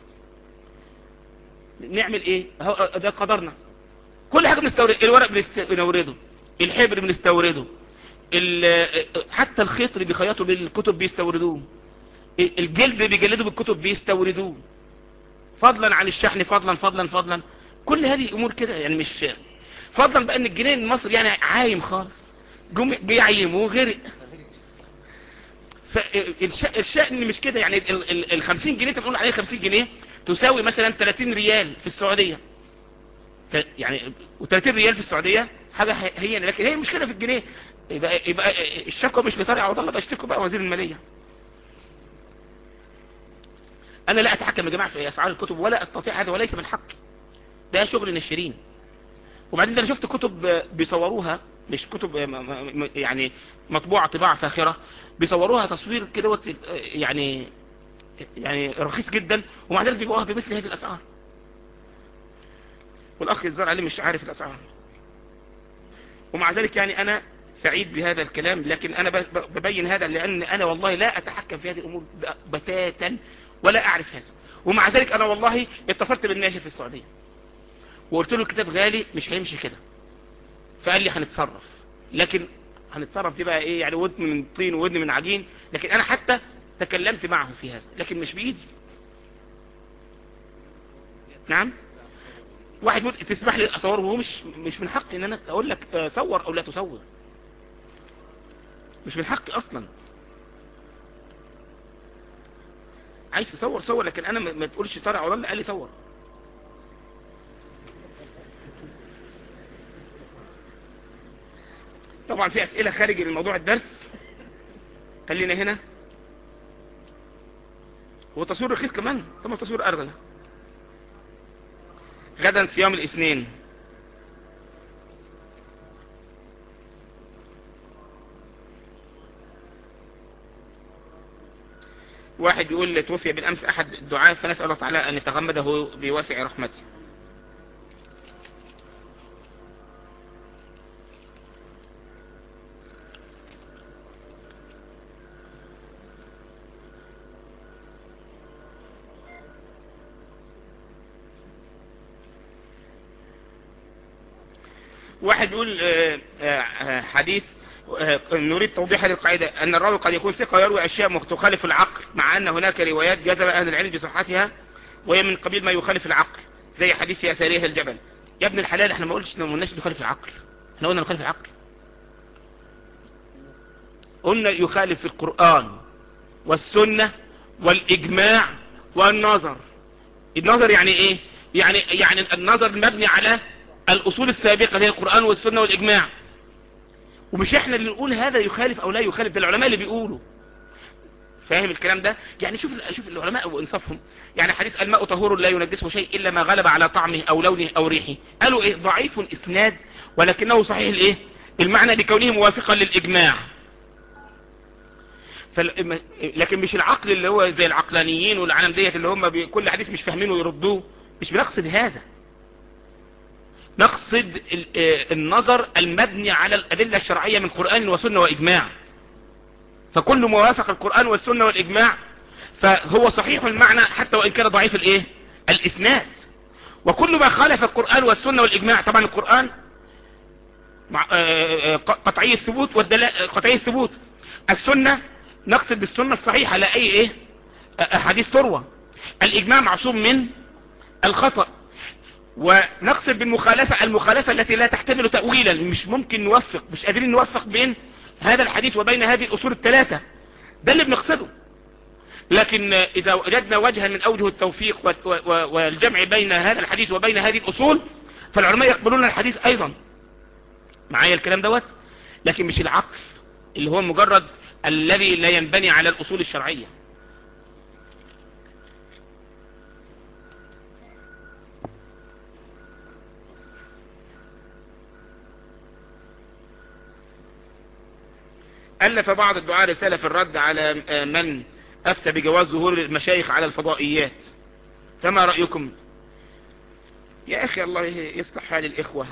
[SPEAKER 1] نعمل إيه؟ ده قدرنا. كل حاجة بنستورد، الورق بنستورده، الحبر بنستورده، حتى الخيط اللي بيخيطوا بالكتب بيستوردوه، الجلد اللي بيجلدوا بالكتب بيستوردوه، فضلا عن الشحن، فضلا كل هذه امور كده. يعني مش فضلا بقى ان الجنيه المصري يعني عايم خالص، جم بيعيموه غرق. فالشأن مش كده. يعني ال 50 جنيه انت بتقول عليه 50 جنيه تساوي مثلا 30 ريال في السعودية، يعني و30 ريال في السعودية حاجة هي، لكن هي المشكلة في الجنيه. يبقى الشكوى مش لطارق عوض الله، بقى اشتكوا بقى وزير المالية. انا لا اتحكم يا جماعة في اسعار الكتب ولا استطيع هذا، وليس من حقي، ده شغل ناشرين. وبعدين انا شفت كتب بيصوروها، مش كتب يعني مطبوعة طباعة فاخرة، بيصوروها تصوير كده يعني رخيص جدا، ومع ذلك بيبيعوها بمثل هذه الاسعار، والاخ الزار عليه مش عارف الاسعار. ومع ذلك يعني انا سعيد بهذا الكلام، لكن انا ببين هذا لان انا والله لا اتحكم في هذه الامور بتاتا ولا اعرف هذا. ومع ذلك انا والله اتصلت بالناشر في السعودية وقلت له الكتاب غالي مش هيمشي كده، فقال لي هنتصرف. لكن هنتصرف دي بقى ايه؟ يعني ودن من طين وودن من عجين. لكن انا حتى تكلمت معه في هذا، لكن مش بايدي. نعم. واحد يقول تسمح لي اصوره، وهو مش من حقي ان انا اقول لك صور او لا تصور، مش من حقي اصلا. عايز تصور صور، لكن انا ما تقولش طارق عوض الله قال لي صور. طبعا في اسئلة خارج الموضوع الدرس، خلينا هنا. هو تصوير رخيص كمان، طب تصوير ارغلة. غدا صيام الاثنين. واحد يقول توفي بالامس احد الدعاة، فنسأل الله تعالى ان يتغمده بواسع رحمته. واحد يقول حديث نريد توضيح هذه القاعدة، أن الراوي قد يكون ثقة يروي أشياء تخالف العقل، مع أن هناك روايات جزم أهل العلم بصحتها وهي من قبيل ما يخالف العقل، زي حديث يا سارية الجبل. يا ابن الحلال، احنا ما قلناش يخالف العقل، احنا قلنا يخالف العقل، قلنا يخالف القرآن والسنة والإجماع والنظر. النظر يعني ايه؟ يعني النظر المبني على الأصول السابقة اللي هي القرآن والسنة والإجماع. ومش احنا اللي نقول هذا يخالف او لا يخالف، ده العلماء اللي بيقولوا. فاهم الكلام ده؟ يعني شوف العلماء وانصافهم. يعني حديث الماء طهور لا ينجسه شيء الا ما غلب على طعمه او لونه او ريحه، قالوا ايه؟ ضعيف اسناد ولكنه صحيح الايه؟ المعنى لكونه موافقا للاجماع. لكن مش العقل اللي هو زي العقلانيين والعالم ديت اللي هم كل حديث مش فاهمينه ويردوه. مش بنقصد هذا، نقصد النظر المبني على الادله الشرعيه من قرآن وسنه واجماع. فكل موافق القرآن والسنة والإجماع فهو صحيح المعنى حتى وإن كان ضعيف الإيه؟ الإسناد. وكل ما خالف القرآن والسنة والإجماع، طبعا القرآن قطعي الثبوت قطعي الثبوت. السنة نقصد بالسنة الصحيحة لا أي إيه؟ حديث تروى. الإجماع معصوم من الخطأ. ونقصد بالمخالفة المخالفة التي لا تحتمل تأويلا، مش ممكن نوفق، مش قادرين نوفق بين هذا الحديث وبين هذه الأصول الثلاثة، ده اللي بنقصده. لكن إذا وجدنا وجها من أوجه التوفيق والجمع بين هذا الحديث وبين هذه الأصول، فالعلماء يقبلون الحديث أيضا. معايا الكلام دوت؟ لكن مش العقل اللي هو مجرد الذي لا ينبني على الأصول الشرعية. ألف بعض الدعاة رسالة في الرد على من أفتى بجواز ظهور المشايخ على الفضائيات، فما رأيكم؟ يا أخي الله يصلح حال الإخوة.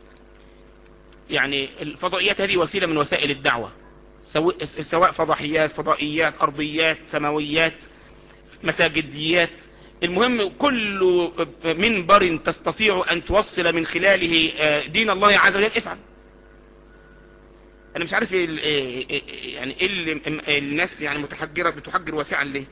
[SPEAKER 1] يعني الفضائيات هذه وسيلة من وسائل الدعوة، سواء فضائيات أرضيات سماويات مساجديات، المهم كل منبر تستطيع أن توصل من خلاله دين الله عز وجل افعل. أنا مش عارف يعني إيه الناس يعني متحجرة بتحجر واسعا ليه؟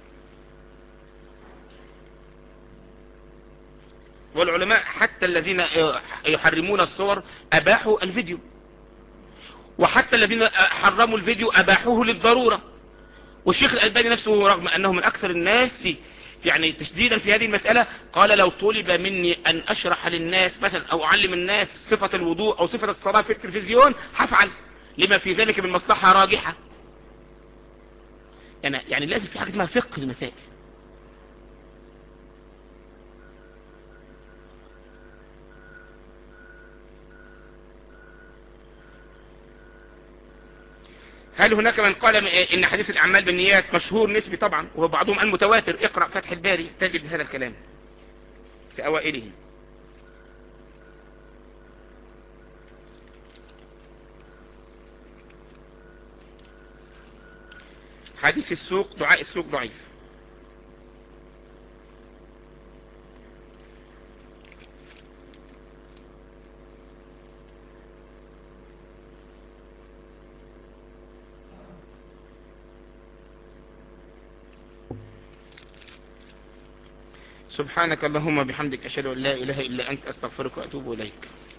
[SPEAKER 1] والعلماء حتى الذين يحرمون الصور أباحوا الفيديو، وحتى الذين حرموا الفيديو أباحوه للضرورة. والشيخ الألباني نفسه رغم أنه من أكثر الناس يعني تشديدا في هذه المسألة قال لو طلب مني أن أشرح للناس مثلا أو أعلم الناس صفة الوضوء أو صفة الصلاة في التلفزيون هفعل، لما في ذلك من مصلحة راجحة. يعني لازم في حاجة اسمها فقه المسائل. هل هناك من قال إن حديث الأعمال بالنيات مشهور نسبي؟ طبعا، وبعضهم قال متواتر. اقرأ فتح الباري تجد هذا الكلام في أوائله. حديث السوق دعاء السوق ضعيف. سبحانك اللهم بحمدك أشهد أن لا إله إلا أنت أستغفرك وأتوب إليك.